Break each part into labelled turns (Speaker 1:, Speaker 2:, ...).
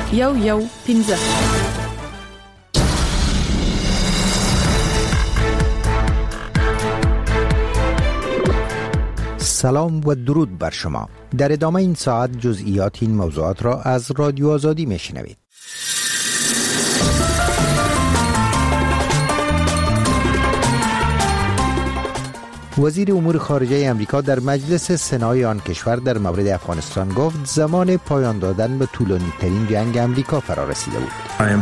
Speaker 1: 115.
Speaker 2: سلام و درود بر شما. در ادامه این ساعت جزئیات این موضوعات را از رادیو آزادی میشنوید. وزیر امور خارجه امریکا در مجلس سنای آن کشور در مورد افغانستان گفت زمان پایان دادن به طولانی ترین جنگ امریکا فرا رسیده بود.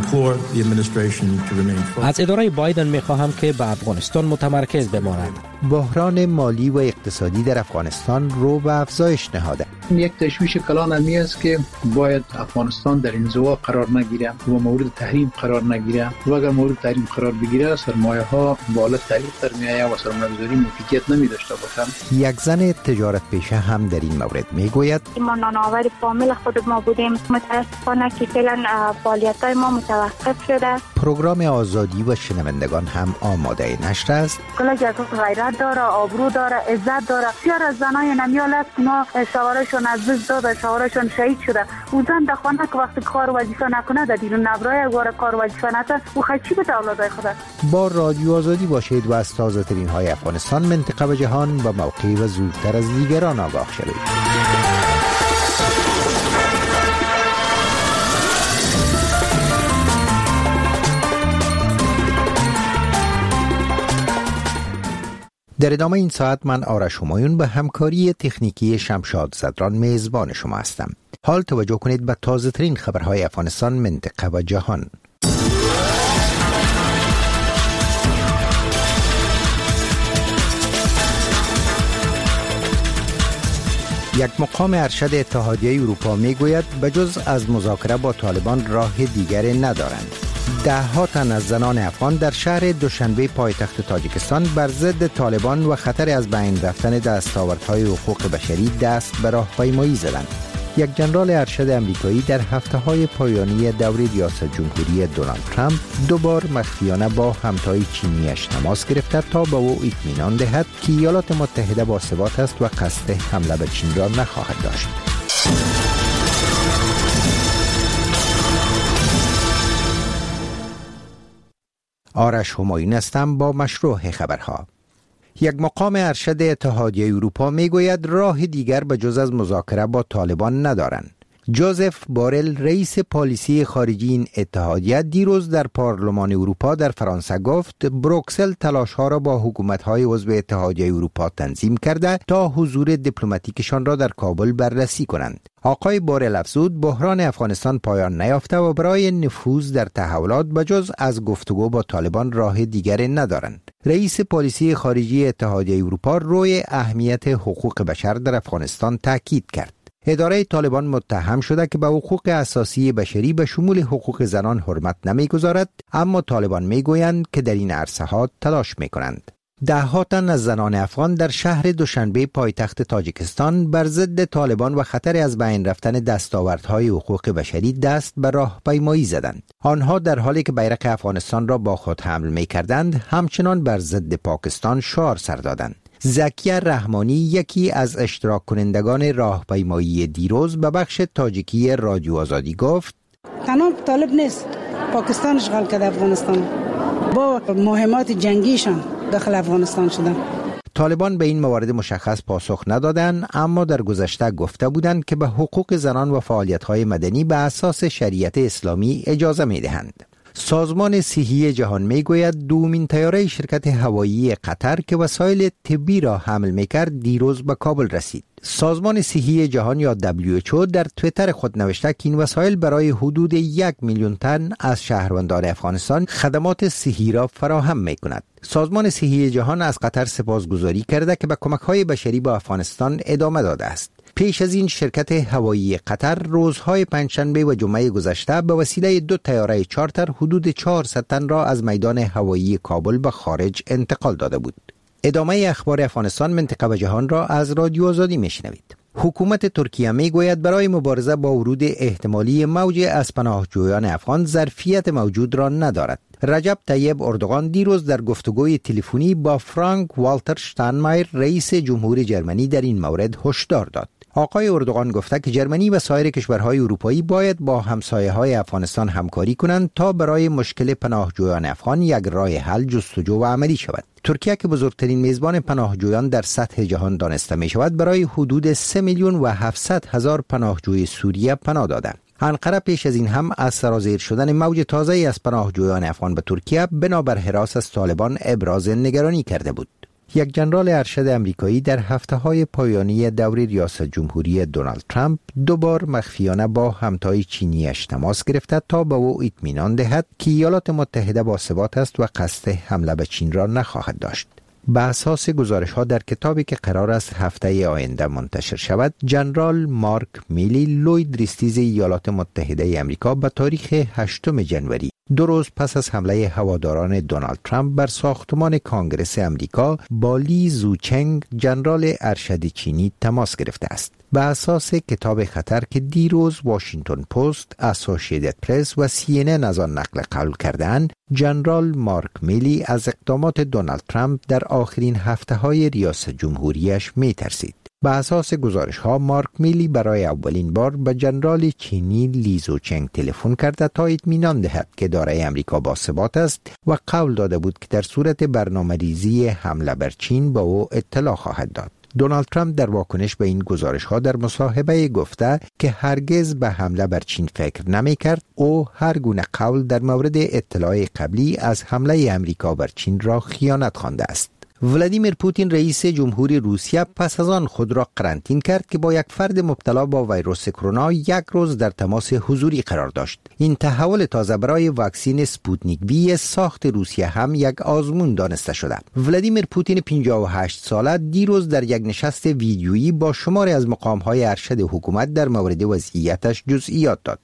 Speaker 3: از اداره بایدن می‌خواهم که به افغانستان متمرکز بماند.
Speaker 2: بحران مالی و اقتصادی در افغانستان رو به افزایش نهاده.
Speaker 4: یک تشویش کلان همی است که باید افغانستان در انزوا قرار نگیره و مورد تحریم قرار نگیره و اگر مورد تحریم قرار بگیره سرمایه ها بالا تعلیق در میایه و سرمایه‌گذاری مفیدیت نمی داشته باشند.
Speaker 2: یک زن تجارت پیشه هم در این مورد میگوید
Speaker 5: ما نانآور فامیل خود ما بودیم، متاسفانه که فعلا فعالیت‌های ما متوقف شده.
Speaker 2: پروگرام آزادی و شنوندگان هم آماده نشر است.
Speaker 5: کلاج از غیرت داره، آبرو داره، عزت داره. بسیار از زنای نمیال است ما شوهرشون از دست داده، شوهرشون شهید شده. او زن در خانه که وقتی کار وظیفه نکنه در بیرون نبرای واره کار وظیفه نکنه او خیلی به اولادای خود.
Speaker 2: با رادیو آزادی باشید و از تازه ترین های افغانستان، منطقه و جهان با موقع و زودتر از دیگران آگاه شوید. در ادامه این ساعت من آرش همایون به همکاری تکنیکی شمشاد زدران میزبان شما هستم. حال توجه کنید به تازه ترین خبرهای افغانستان، منطقه و جهان. یک مقام ارشد اتحادیه اروپا میگوید بجز از مذاکره با طالبان راه دیگری ندارند. ده ها تن از زنان افغان در شهر دوشنبه پایتخت تاجیکستان بر ضد طالبان و خطر از بین رفتن دستاوردهای حقوق بشری دست به راهپیمایی زدند. یک ژنرال ارشد امریکایی در هفته‌های پایانی دور ریاست جمهوری دونالد ترامپ دوبار مخفیانه با همتای چینیش تماس گرفته تا به او اطمینان دهد که ایالات متحده باثبات است و قصد حمله به چین را نخواهد داشت. آرش همایون هستم با مشروع خبرها. یک مقام ارشد اتحادیه اروپا میگوید راه دیگر به جز از مذاکره با طالبان ندارند. جوزف بارل رئیس پالیسی خارجی این اتحادیه دیروز در پارلمان اروپا در فرانسه گفت بروکسل تلاش‌ها را با حکومت‌های عضو اتحادیه اروپا تنظیم کرده تا حضور دیپلماتیکشان را در کابل بررسی کنند. آقای بارل افزود بحران افغانستان پایان نیافته و برای نفوذ در تحولات بجز از گفتگو با طالبان راه دیگری ندارند. رئیس پالیسی خارجی اتحادیه اروپا روی اهمیت حقوق بشر در افغانستان تاکید کرد. اداره طالبان متهم شده که به حقوق اساسی بشری به شمول حقوق زنان حرمت نمیگذارد، اما طالبان میگویند که در این عرصه ها تلاش میکنند. ده ها تن از زنان افغان در شهر دوشنبه پایتخت تاجیکستان بر ضد طالبان و خطر از بین رفتن دستاوردهای حقوق بشری دست به راهپیمایی زدند. آنها در حالی که بیرق افغانستان را با خود حمل میکردند همچنان بر ضد پاکستان شعار سر دادند. زکیه رحمانی یکی از اشتراک کنندگان راهپیمایی دیروز به بخش تاجیکی رادیو آزادی گفت
Speaker 6: تنها طالب نیست، پاکستان اشغال کرده افغانستان با مهمات جنگیشان داخل افغانستان شدن.
Speaker 2: طالبان به این موارد مشخص پاسخ ندادند، اما در گذشته گفته بودند که به حقوق زنان و فعالیت‌های مدنی به اساس شریعت اسلامی اجازه می‌دهند. سازمان صحی جهان میگوید دومین طیاره شرکت هوایی قطر که وسایل طبی را حمل میکرد دیروز به کابل رسید. سازمان صحی جهان یا WHO در توییتر خود نوشته که این وسایل برای حدود 1 میلیون تن از شهروندان افغانستان خدمات صحی را فراهم میکند. سازمان صحی جهان از قطر سپاسگزاری کرده که به کمک‌های بشری با افغانستان ادامه داده است. پیش از این شرکت هوایی قطر روزهای پنجشنبه و جمعه گذشته به وسیله 2 طیاره چارتر حدود 400 تن را از میدان هوایی کابل به خارج انتقال داده بود. ادامه اخبار افغانستان، منطقه و جهان را از رادیو آزادی میشنوید. حکومت ترکیه میگوید برای مبارزه با ورود احتمالی موج از پناهجویان افغان ظرفیت موجود را ندارد. رجب طیب اردوغان دیروز در گفتگوی تلفنی با فرانک والتر شتاینمایر رئیس جمهور جرمنی در این مورد هشدار داد. آقای اردوغان گفته که جرمنی و سایر کشورهای اروپایی باید با همسایه‌های افغانستان همکاری کنند تا برای مشکل پناهجویان افغان یک راه حل جستجو و عملی شود. ترکیه که بزرگترین میزبان پناهجویان در سطح جهان دانسته می شود، برای حدود 3,700,000 پناهجوی سوریه پناه داده. انقره پیش از این هم از سرازیر شدن موج تازه‌ای از پناهجویان افغان به ترکیه بنابر هراس از طالبان ابراز نگرانی کرده بود. یک جنرال ارشد امریکایی در هفته‌های پایانی دور ریاست جمهوری دونالد ترامپ دوبار مخفیانه با همتای چینیش تماس گرفته تا به او اطمینان دهد که ایالات متحده باثبات است و قصد حمله به چین را نخواهد داشت. به اساس گزارش‌ها در کتابی که قرار است هفته آینده منتشر شود، جنرال مارک میلی، لوی درستیز ایالات متحده آمریکا به تاریخ 8 جنوری، 2 روز پس از حمله هواداران دونالد ترامپ بر ساختمان کانگرس آمریکا، با لی زوچنگ، جنرال ارشد چینی، تماس گرفته است. به اساس کتاب خطر که دیروز واشنگتن پست، اسوسییتد پرس و CNN از آن نقل قول کردند، جنرال مارک میلی از اقدامات دونالد ترامپ در آخرین هفته‌های ریاست جمهوریش می‌ترسید. به اساس گزارش‌ها، مارک میلی برای اولین بار به جنرال چینی لی زوچنگ تلفن کرده تا اطمینان دهد که دارای امریکا باثبات است و قول داده بود که در صورت برنامه‌ریزی حمله بر چین به او اطلاع خواهد داد. دونالد ترامپ در واکنش به این گزارش‌ها در مصاحبه گفته که هرگز به حمله بر چین فکر نمی‌کرد. او هر گونه قول در مورد اطلاع قبلی از حمله امریکا بر چین را خیانت خوانده است. ولادیمیر پوتین رئیس جمهوری روسیه پس از آن خود را قرنطینه کرد که با یک فرد مبتلا با ویروس کرونا 1 روز در تماس حضوری قرار داشت. این تحول تازه برای واکسن سپوتنیک وی ساخت روسیه هم یک آزمون دانسته شده. ولادیمیر پوتین 58 ساله دیروز در یک نشست ویدیویی با شماری از مقام‌های ارشد حکومت در مورد وضعیتش جزئیات داد.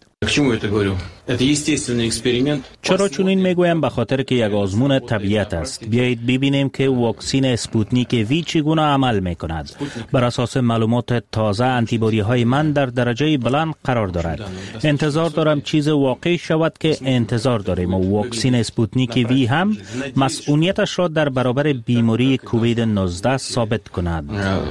Speaker 3: چرا چنین میگویم؟ به خاطر که یک آزمون طبیعت است. بیایید ببینیم که واکسن سپوتنیک وی چگونه عمل میکند. بر اساس معلومات تازه، آنتیبادی های من در درجه بلند قرار دارد. انتظار دارم چیز واقعی شود که انتظار داریم و واکسن سپوتنیک وی هم مسئولیتش را در برابر بیماری کووید 19 ثابت کند.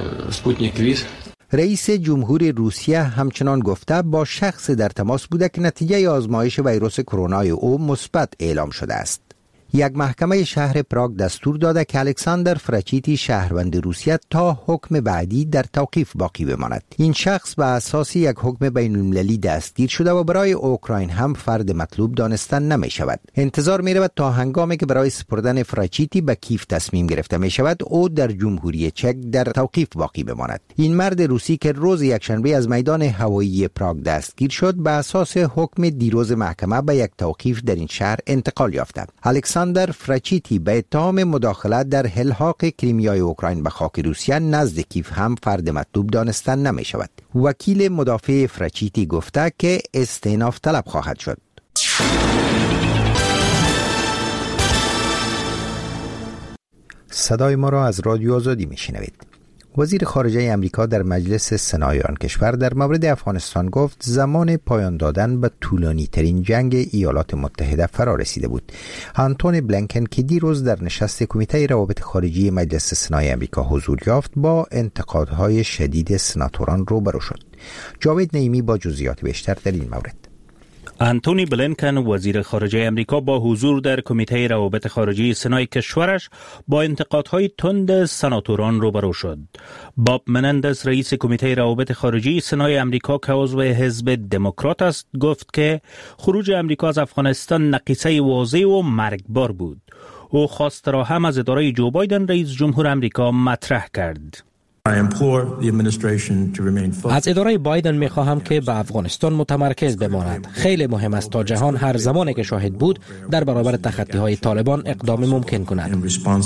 Speaker 2: رئیس جمهوری روسیه همچنان گفته با شخص در تماس بوده که نتیجه آزمایش ویروس کرونا او مثبت اعلام شده است. یک محکمه شهر پراگ دستور داده که الکساندر فرچیتی، شهروند روسیه، تا حکم بعدی در توقیف باقی بماند. این شخص به اساس یک حکم بین‌المللی دستگیر شده و برای اوکراین هم فرد مطلوب دانسته نمی شود. انتظار می رود تا هنگامی که برای سپردن فرچیتی به کیف تصمیم گرفته می شود، او در جمهوری چک در توقیف باقی بماند. این مرد روسی که روز یکشنبه از میدان هوایی پراگ دستگیر شد، به اساس حکم دیروز محکمه به یک توقیف در این شهر انتقال یافته. الکساندر فرچیتی به اتهام مداخله در الحاق کریمیای اوکراین به خاک روسیه نزد کیف هم فرد مطلوب دانسته نمی شود. وکیل مدافع فرچیتی گفته که استئناف طلب خواهد شد. صدای ما را از رادیو آزادی می شنوید. وزیر خارجه امریکا در مجلس سنای آن کشور در مورد افغانستان گفت زمان پایان دادن به طولانی ترین جنگ ایالات متحده فرا رسیده بود. آنتونی بلینکن که دیروز در نشست کمیته روابط خارجی مجلس سنای امریکا حضور یافت، با انتقادهای شدید سناتوران روبرو شد. جاوید نعیمی با جزئیات بیشتر در این مورد.
Speaker 3: آنتونی بلینکن وزیر خارجه امریکا با حضور در کمیته روابط خارجی سنای کشورش با انتقادهای تند سناتوران روبرو شد. باب منندز رئیس کمیته روابط خارجی سنای امریکا که عضو حزب دموکرات است گفت که خروج امریکا از افغانستان نقیصه واضح و مرگبار بود. او خواست را هم از اداره جو بایدن رئیس جمهور امریکا مطرح کرد.
Speaker 1: از اداره بایدن می‌خواهم که به افغانستان متمرکز بماند. خیلی مهم است تا جهان هر زمانی که شاهد بود در برابر تخطی‌های طالبان اقدام ممکن کند.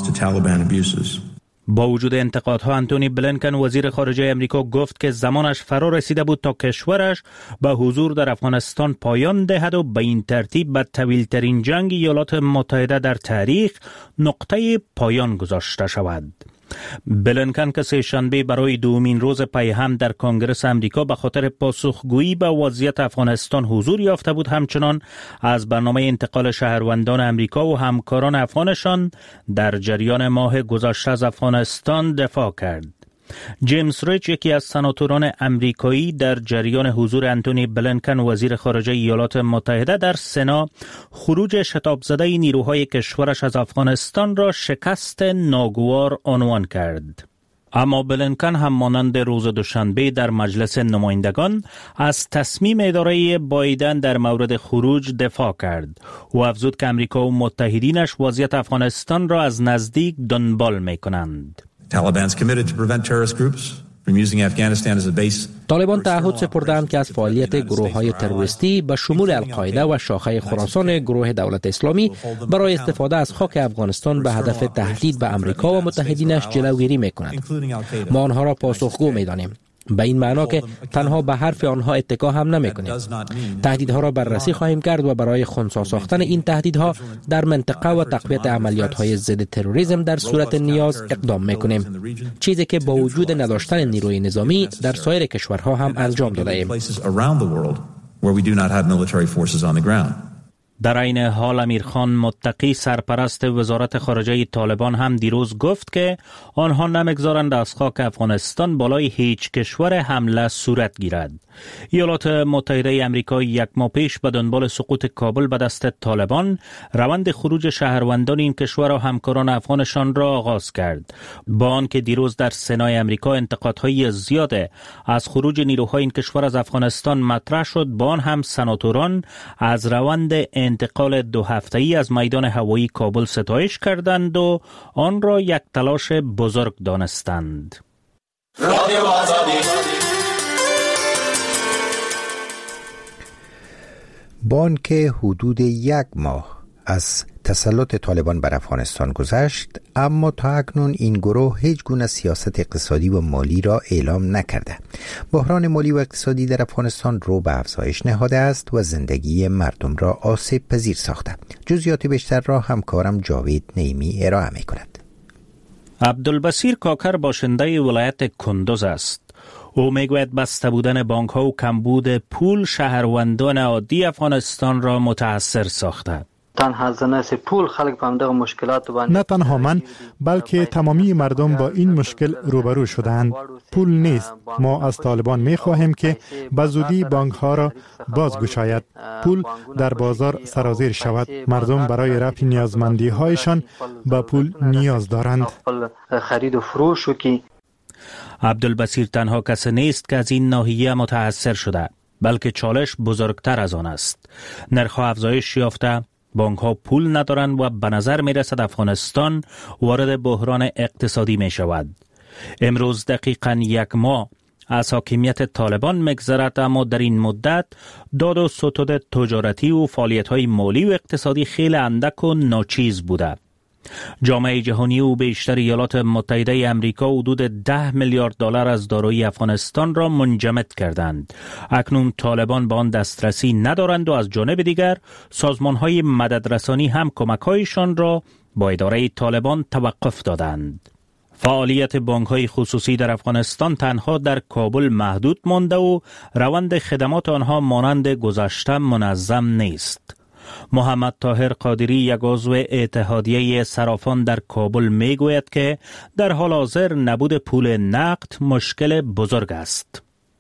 Speaker 3: با وجود انتقادها، آنتونی بلینکن وزیر خارجه امریکا گفت که زمانش فرا رسیده بود تا کشورش به حضور در افغانستان پایان دهد و به این ترتیب به طویل‌ترین جنگ ایالات متحده در تاریخ نقطه پایان گذاشته شود. بلینکن که سه‌شنبه برای دومین روز پی هم در کنگره امریکا به خاطر پاسخگویی به وضعیت افغانستان حضور یافته بود، همچنان از برنامه انتقال شهروندان امریکا و همکاران افغانشان در جریان ماه گذشته از افغانستان دفاع کرد. جیمز ریچ، یکی از سناتوران امریکایی، در جریان حضور انتونی بلینکن وزیر خارجه ایالات متحده در سنا، خروج شتاب زده نیروهای کشورش از افغانستان را شکست ناگوار عنوان کرد. اما بلینکن هم مانند روز دوشنبه در مجلس نمایندگان از تصمیم اداره بایدن در مورد خروج دفاع کرد. او افزود که امریکا و متحدینش وضعیت افغانستان را از نزدیک دنبال می‌کنند.
Speaker 1: طالبان تعهد سپردند که از فعالیت گروه‌های تروریستی به شمول القاعده و شاخه خراسان گروه دولت اسلامی برای استفاده از خاک افغانستان به هدف تهدید به امریکا و متحدینش جلوگیری می‌کند. ما آنها را پاسخگو می‌دانیم، به این معنا که تنها به حرف آنها اتکا هم نمی‌کنیم. تهدیدها را بررسی خواهیم کرد و برای خنثی ساختن این تهدیدها در منطقه و تقویت عملیات‌های ضد تروریسم در صورت نیاز اقدام می‌کنیم، چیزی که با وجود نداشتن نیروی نظامی در سایر کشورها هم انجام داده‌ایم.
Speaker 3: در این حال امیرخان متقی، سرپرست وزارت خارجه طالبان، هم دیروز گفت که آنها نمیگذارند از خاک افغانستان بالای هیچ کشور حمله صورت گیرد. ایالات متحده امریکا یک ماه پیش به دنبال سقوط کابل به دست طالبان روند خروج شهروندان این کشور و همکاران افغانشان را آغاز کرد. با آنکه دیروز در سنای امریکا انتقادهای زیاد از خروج نیروهای این کشور از افغانستان مطرح شد، با آن هم سناتوران از روند انتقال 2 هفته‌ای از میدان هوایی کابل ستایش کردند و آن را یک تلاش بزرگ دانستند.
Speaker 2: با آنکه حدود 1 ماه از تسلط طالبان بر افغانستان گذشت، اما تا اکنون این گروه هیچ گونه سیاست اقتصادی و مالی را اعلام نکرده. بحران مالی و اقتصادی در افغانستان رو به افزایش نهاده است و زندگی مردم را آسیب پذیر ساخته. جزئیات بیشتر را همکارم جاوید نعیمی ارائه می کند.
Speaker 3: عبدالبصیر کاکر باشنده ولایت کندوز است. او میگوید بسته بودن بانک ها و کمبود پول شهروندان عادی افغانستان را متاثر ساخته.
Speaker 7: نه تنها من بلکه تمامی مردم با این مشکل روبرو شدند. پول نیست. ما از طالبان می خواهیم که به زودی بانک ها را بازگشاید. پول در بازار سرازیر شود. مردم برای رفع نیازمندی هایشان به پول نیاز دارند.
Speaker 3: عبدالبصیر تنها کسی نیست که از این ناحیه متاثر شده، بلکه چالش بزرگتر از آن است. نرخ‌ها افزایش یافته، بانک ها پول ندارند و به نظر می رسد افغانستان وارد بحران اقتصادی می شود. امروز دقیقاً 1 ماه از حاکمیت طالبان می‌گذرد، اما در این مدت داد و ستد تجارتی و فعالیت‌های مالی و اقتصادی خیلی اندک و ناچیز بوده. جامعه جهانی و بیشتر ایالات متحده امریکا حدود 10 میلیارد دلار از دارایی افغانستان را منجمد کردند. اکنون طالبان به آن دسترسی ندارند و از جانب دیگر سازمان‌های مددرسانی هم کمک‌هایشان را با اداره طالبان توقف دادند. فعالیت بانک‌های خصوصی در افغانستان تنها در کابل محدود مانده و روند خدمات آنها مانند گذشته منظم نیست. محمد طاهر قادری، یک عضو اتحادیه صرافان در کابل، میگوید که در حال حاضر نبود پول نقد مشکل بزرگ است.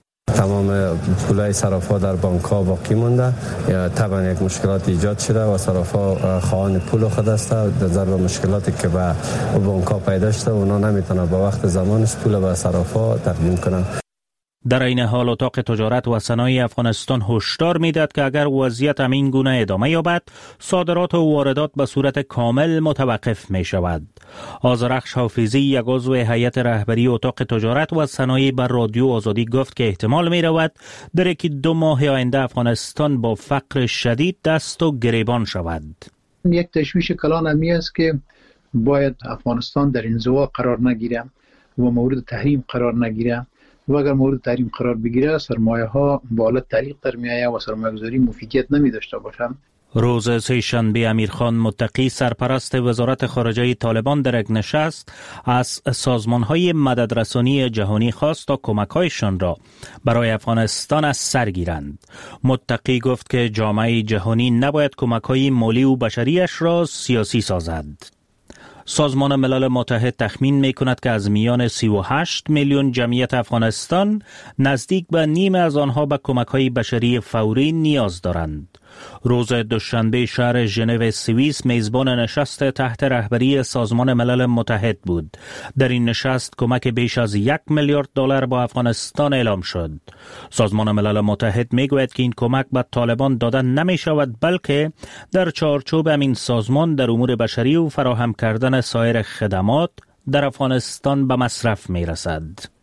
Speaker 8: تمام پولای صرافا در بانک ها باقی مونده. طبعا یک مشکلات ایجاد شده و صرافا خواهان پول خود است. در ضرب مشکلاتی که به بانک ها پیدا شده، اونا نمیتونن با وقت زمانش پول به صرافا تقدیم کنن.
Speaker 3: در این حال اتاق تجارت و صنایع افغانستان هشدار میدهد که اگر وضعیت همین گونه ادامه یابد، صادرات و واردات به صورت کامل متوقف می شود. آذرخش حافظی، یک عضو هیئت رهبری اتاق تجارت و صنایع، بر رادیو آزادی گفت که احتمال می رود در 1-2 ماه آینده افغانستان با فقر شدید دست و گریبان شود.
Speaker 4: یک تشویش کلان همی است که باید افغانستان در انزوا قرار نگیره و مورد تحریم قرار نگیره، و اگر مورد تحریم قرار بگیره سرمایه ها به حالت تعلیق در می آید و سرمایه گذاری مفیدیت نمی داشته باشند.
Speaker 3: روز سه‌شنبه امیرخان متقی، سرپرست وزارت خارجه طالبان، در یک نشست از سازمان‌های مددرسانی جهانی خواست تا کمک‌هایشان را برای افغانستان از سر گیرند. متقی گفت که جامعه جهانی نباید کمک‌های مالی و بشریش را سیاسی سازد. سازمان ملل متحد تخمین می کند که از میان 38 میلیون جمعیت افغانستان نزدیک به نیم از آنها به کمک‌های بشری فوری نیاز دارند. روز دوشنبه شهر ژنو سوئیس میزبان نشست تحت رهبری سازمان ملل متحد بود. در این نشست کمک بیش از 1 میلیارد دلار با افغانستان اعلام شد. سازمان ملل متحد میگوید که این کمک به طالبان داده نمی شود، بلکه در چارچوب همین سازمان در امور بشری و فراهم کردن سایر خدمات در افغانستان به مصرف می رسد.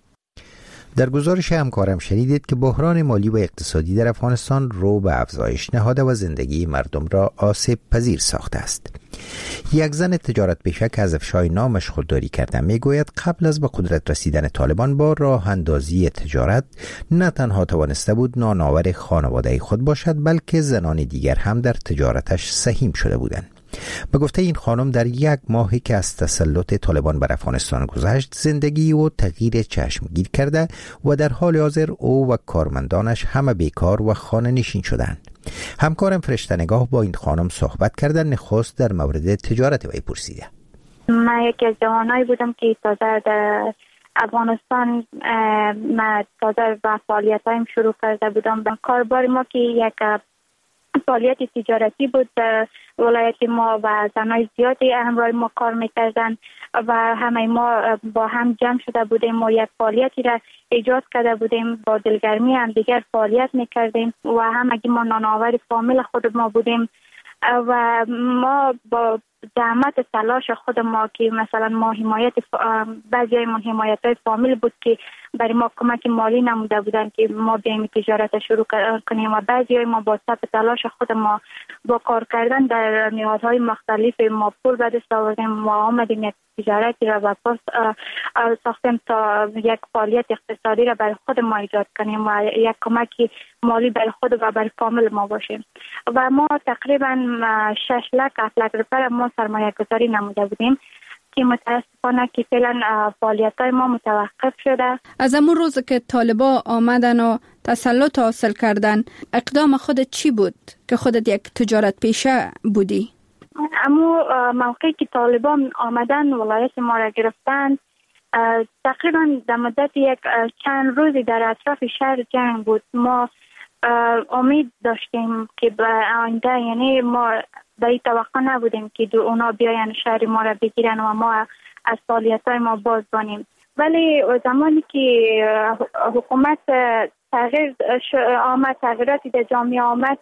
Speaker 2: در گزارش همکارم شنیدید که بحران مالی و اقتصادی در افغانستان رو به افزایش نهاده و زندگی مردم را آسیب پذیر ساخته است. یک زن تجارت پیشه که از افشای نامش خودداری کرده میگوید قبل از به قدرت رسیدن طالبان با راه اندازی تجارت نه تنها توانسته بود نانآور خانواده خود باشد، بلکه زنان دیگر هم در تجارتش سهیم شده بودند. به گفته این خانم در 1 ماهی که از تسلط طالبان بر افغانستان گذشت زندگی او تغییر چشمگیر کرده و در حال حاضر او و کارمندانش همه بیکار و خانه نشین شدند. همکارم فرشته نگاه با این خانم صحبت کردن، نخست در مورد تجارت وی پرسیده.
Speaker 9: من یکی از جوانایی بودم که تازه در افغانستان تازه با فعالیتایم شروع کرده بودم. کاربار ما که یک فعالیت تجارتی بود، ولایت ما و زنای زیادی همراه ما کار میکردن و همه ما با هم جمع شده بودیم و یک فعالیتی را ایجاد کرده بودیم. با دلگرمی هم دیگر فعالیت میکردیم و همگی ما نانآور فامیل خود ما بودیم و ما با زحمت تلاش خود ما که مثلا ما حمایت بعضی من حمایت فامیل بود که برای ما کمک مالی نموده بودن که ما بیایم تجارت شروع کنیم و بعضی ما با صبر تلاش خود ما با کار کردن در نیازهای مختلف ما پول به دست آوردیم و آمدیم یک تجارتی را و پس ساختیم تا یک فعالیت اقتصادی را برای خود ما ایجاد کنیم و یک کمک مالی برای خود و برای فامیل ما باشیم و ما تقریبا 6 لک 7 لک روپیه ما سرمایه گذاری نموده بودیم که متاسفانه که فعلا فعالیت‌های ما متوقف شده.
Speaker 10: از همون روز که طالبا آمدن و تسلط حاصل کردن، اقدام خودت چی بود که خودت یک تجارت پیشه بودی؟
Speaker 9: اما موقعی که طالبان آمدن ولایت ما را گرفتن، تقریبا در مدت یک چند روزی در اطراف شهر جنگ بود. ما امید داشتیم که به آینده، یعنی ما در این توقع نبودیم که اونا بیاین شهر ما را بگیرن و ما از فعالیت‌های ما باز بانیم. ولی زمانی که حکومت تغییر آمد، تغییراتی در جامعه آمد،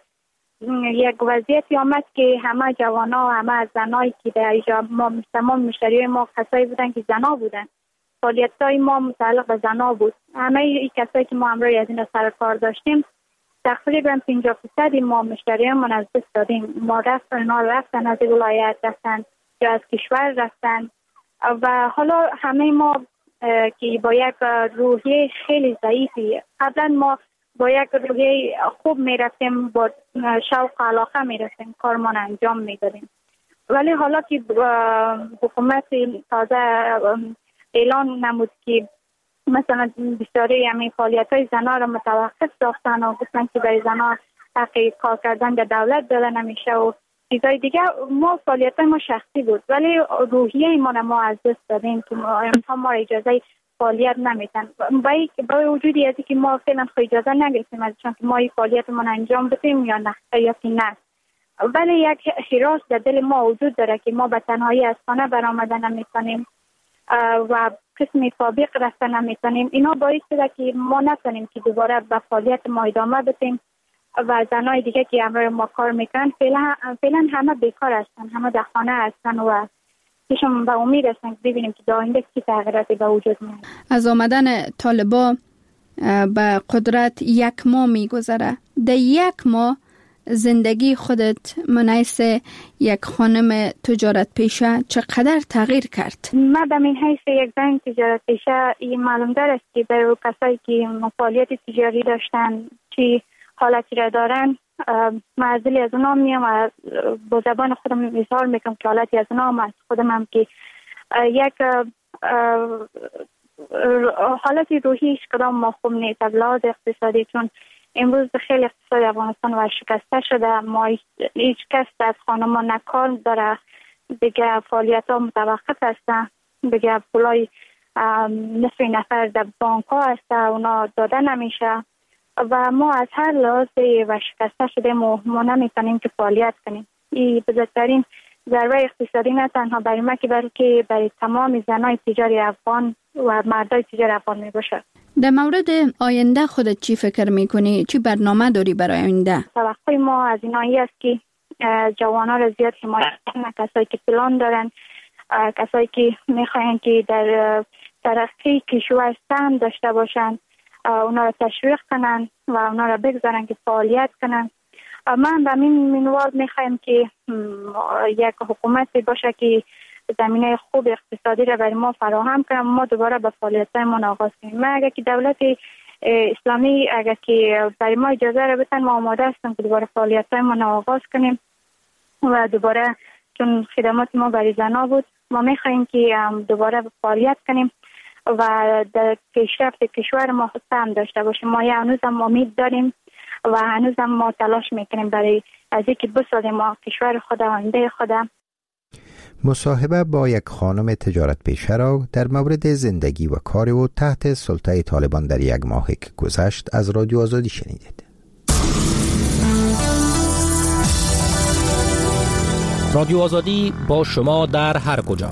Speaker 9: یک وضعیتی آمد که همه جوانا و همه زنایی که در اینجا ما تمام مشتریای ما کسایی بودن که زنا بودن، فعالیت‌های ما متعلق به زنا بود. همه این کسایی که ما همراه از این سر کار داشتیم تقریبا 50% ما مشتریان از دست دادیم. ما رفتن از ولایت، رفتن یا از کشور رفتن و حالا همه ما که با یک روحیه خیلی ضعیفی، قبلا ما با یک روحیه خوب می رفتیم، با شوق و علاقه می رفتیم کارمان انجام می دادیم. ولی حالا که حکومت تازه اعلان نمود که مثلا بسیاری همین فعالیت‌های زنها را متوقف ساختن و گفتن که برای زنها حق کار کردن در دولت داده نمیشه و چیزای دیگه. ما فعالیت‌های ما شخصی بود ولی روحیه ما از دست دادیم که ما اجازه فعالیت نمیدن. با وجودی از که ما فعلا اجازه نگرفتیم ازشان که ما این فعالیتمون انجام بدیم یا نه، ولی یک حراس در دل ما وجود داره که ما به تنهایی از خانه برآمدن نمی‌تونیم و قسمی سابق رفتن نمی‌تونیم. اینا باعث شده که ما نتونیم که دوباره به فعالیت ما ادامه بدیم و زنای دیگه که همراه ما کار میکنن فعلا همه بیکار هستن، همه در خانه هستن و پیشم به امید هستن که ببینیم که در آینده چه تغییراتی به وجود میاد.
Speaker 10: از آمدن طالبا به قدرت 1 ماه میگذره. در 1 ماه زندگی خودت منیس یک خانم تجارت پیشه چقدر تغییر کرد؟
Speaker 9: من به من حیث یک زن تجارت پیشه این معلوم داره است که برای کسایی که فعالیت تجاری داشتن چی حالتی را دارن، معذلی از اونا میم و با زبان خودم اظهار میکنم که حالتی از اونا از خودم هم که یک حالتی روحیش کدام ما خوب نیست از لحاظ اقتصادی، چون امروز خیلی اقتصاد افغانستان ورشکسته شده. ما هیچ کس از خانمان نه کار داره دیگه فعالیت ها متوقف هستن. دیگه پولای نصف نفر در بانک ها هست، اونا داده نمیشه و ما از هر لحاظ و شکسته شدیم و ما نمیتونیم که فعالیت کنیم. این بزرگترین ضربه اقتصادی نه تنها برای ما که بلکه برای تمام زنای تجاری افغان و مردای تجاری افغان می باشه.
Speaker 10: در مورد آینده خودت چی فکر میکنی؟ چی برنامه داری برای آینده؟
Speaker 9: توقع ما از اینایی است که جوانان را زیاد حمایت کنند، کسایی که پلان دارن، کسایی که میخواین که در ترقی کشور سهم داشته باشند، اونا را تشویق کنن و اونا را بگذارن که فعالیت کنن. من به این منوال میخوایم که یک حکومتی باشه که زمینه خوب اقتصادی را برای ما فراهم کنه، ما دوباره به فعالیت‌هایمان آغاز کنیم. ما اگر که دولت اسلامی اگر که برای ما اجازه را بدن، ما آماده هستیم که دوباره فعالیت‌هایمان آغاز کنیم و دوباره، چون خدمات ما برای زنان بود، ما میخوایم که دوباره فعالیت کنیم و در پیشرفت کشور ما سهم داشته باشیم. ما هنوز هم امید داریم و هنوز هم ما تلاش میکنیم برای از اینکه بسازیم ما کشور خود، آینده خود.
Speaker 2: مصاحبه با یک خانم تجارت پیشه را در مورد زندگی و کار او تحت سلطه طالبان در یک ماه که گذشت از رادیو آزادی شنیدید.
Speaker 1: رادیو آزادی با شما در هر کجا.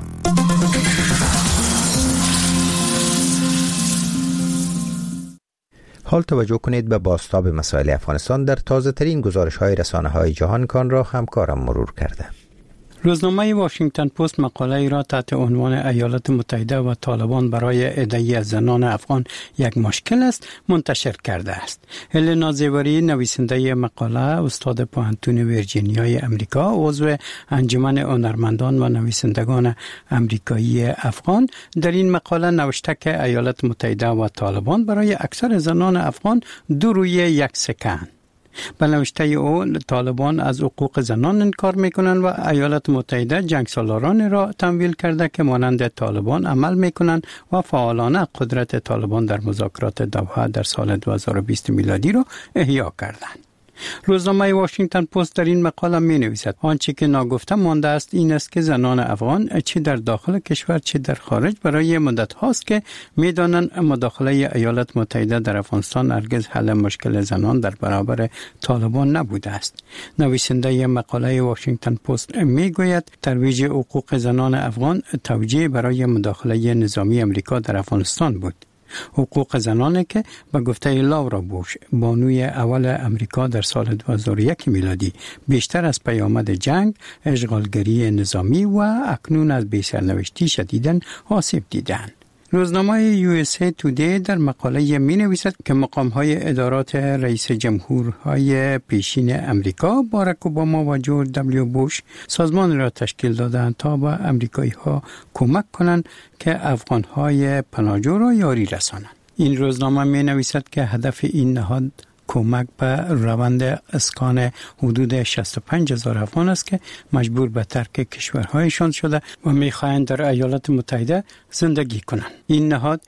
Speaker 2: حال توجه کنید به بازتاب مسائل افغانستان در تازه ترین گزارش های رسانه های جهان کان را همکارم مرور کرده.
Speaker 11: روزنامه واشنگتن پست مقاله ای را تحت عنوان ایالات متحده و طالبان برای عده‌ای از زنان افغان یک مشکل است منتشر کرده است. هلنا زیوری نویسنده مقاله، استاد پوهنتون ویرجینیای امریکا، عضو انجمن هنرمندان و نویسندگان امریکایی افغان، در این مقاله نوشته که ایالات متحده و طالبان برای اکثر زنان افغان دو روی یک سکه‌اند. به نوشته او، طالبان از حقوق زنان انکار میکنند و ایالات متحده جنگسالاران را تمویل کرده که مانند طالبان عمل میکنند و فعالانه قدرت طالبان در مذاکرات دوحه در سال 2020 میلادی را احیا کردند. روزنامه واشنگتن پست در این مقاله می نویسد آنچه که ناگفته مانده است این است که زنان افغان چه در داخل کشور چه در خارج برای مدت هاست که می دانند مداخله ایالات متحده در افغانستان هرگز حل مشکل زنان در برابر طالبان نبوده است. نویسنده مقاله واشنگتن پست می گوید ترویج حقوق زنان افغان توجیه برای مداخله نظامی امریکا در افغانستان بود. حقوق زنانی که به گفته لاورا بوش، بانوی اول امریکا، در سال 2001 میلادی بیشتر از پیامد جنگ، اشغالگری نظامی و اکنون از بی‌سرنوشتی شدیداً آسیب دیدند. روزنامه USA Today در مقاله می نویسد که مقام‌های ادارات رئیس جمهورهای پیشین امریکا باراک اوباما و جورج دبلیو بوش سازمان را تشکیل دادند تا به امریکایی‌ها کمک کنند که افغان‌های پناهجو را یاری رسانند. این روزنامه می نویسد که هدف این نهاد کمک به روند اسکان حدود 65,000 افغان است که مجبور به ترک کشورهایشان شده و می‌خواهند در ایالات متحده زندگی کنند. این نهاد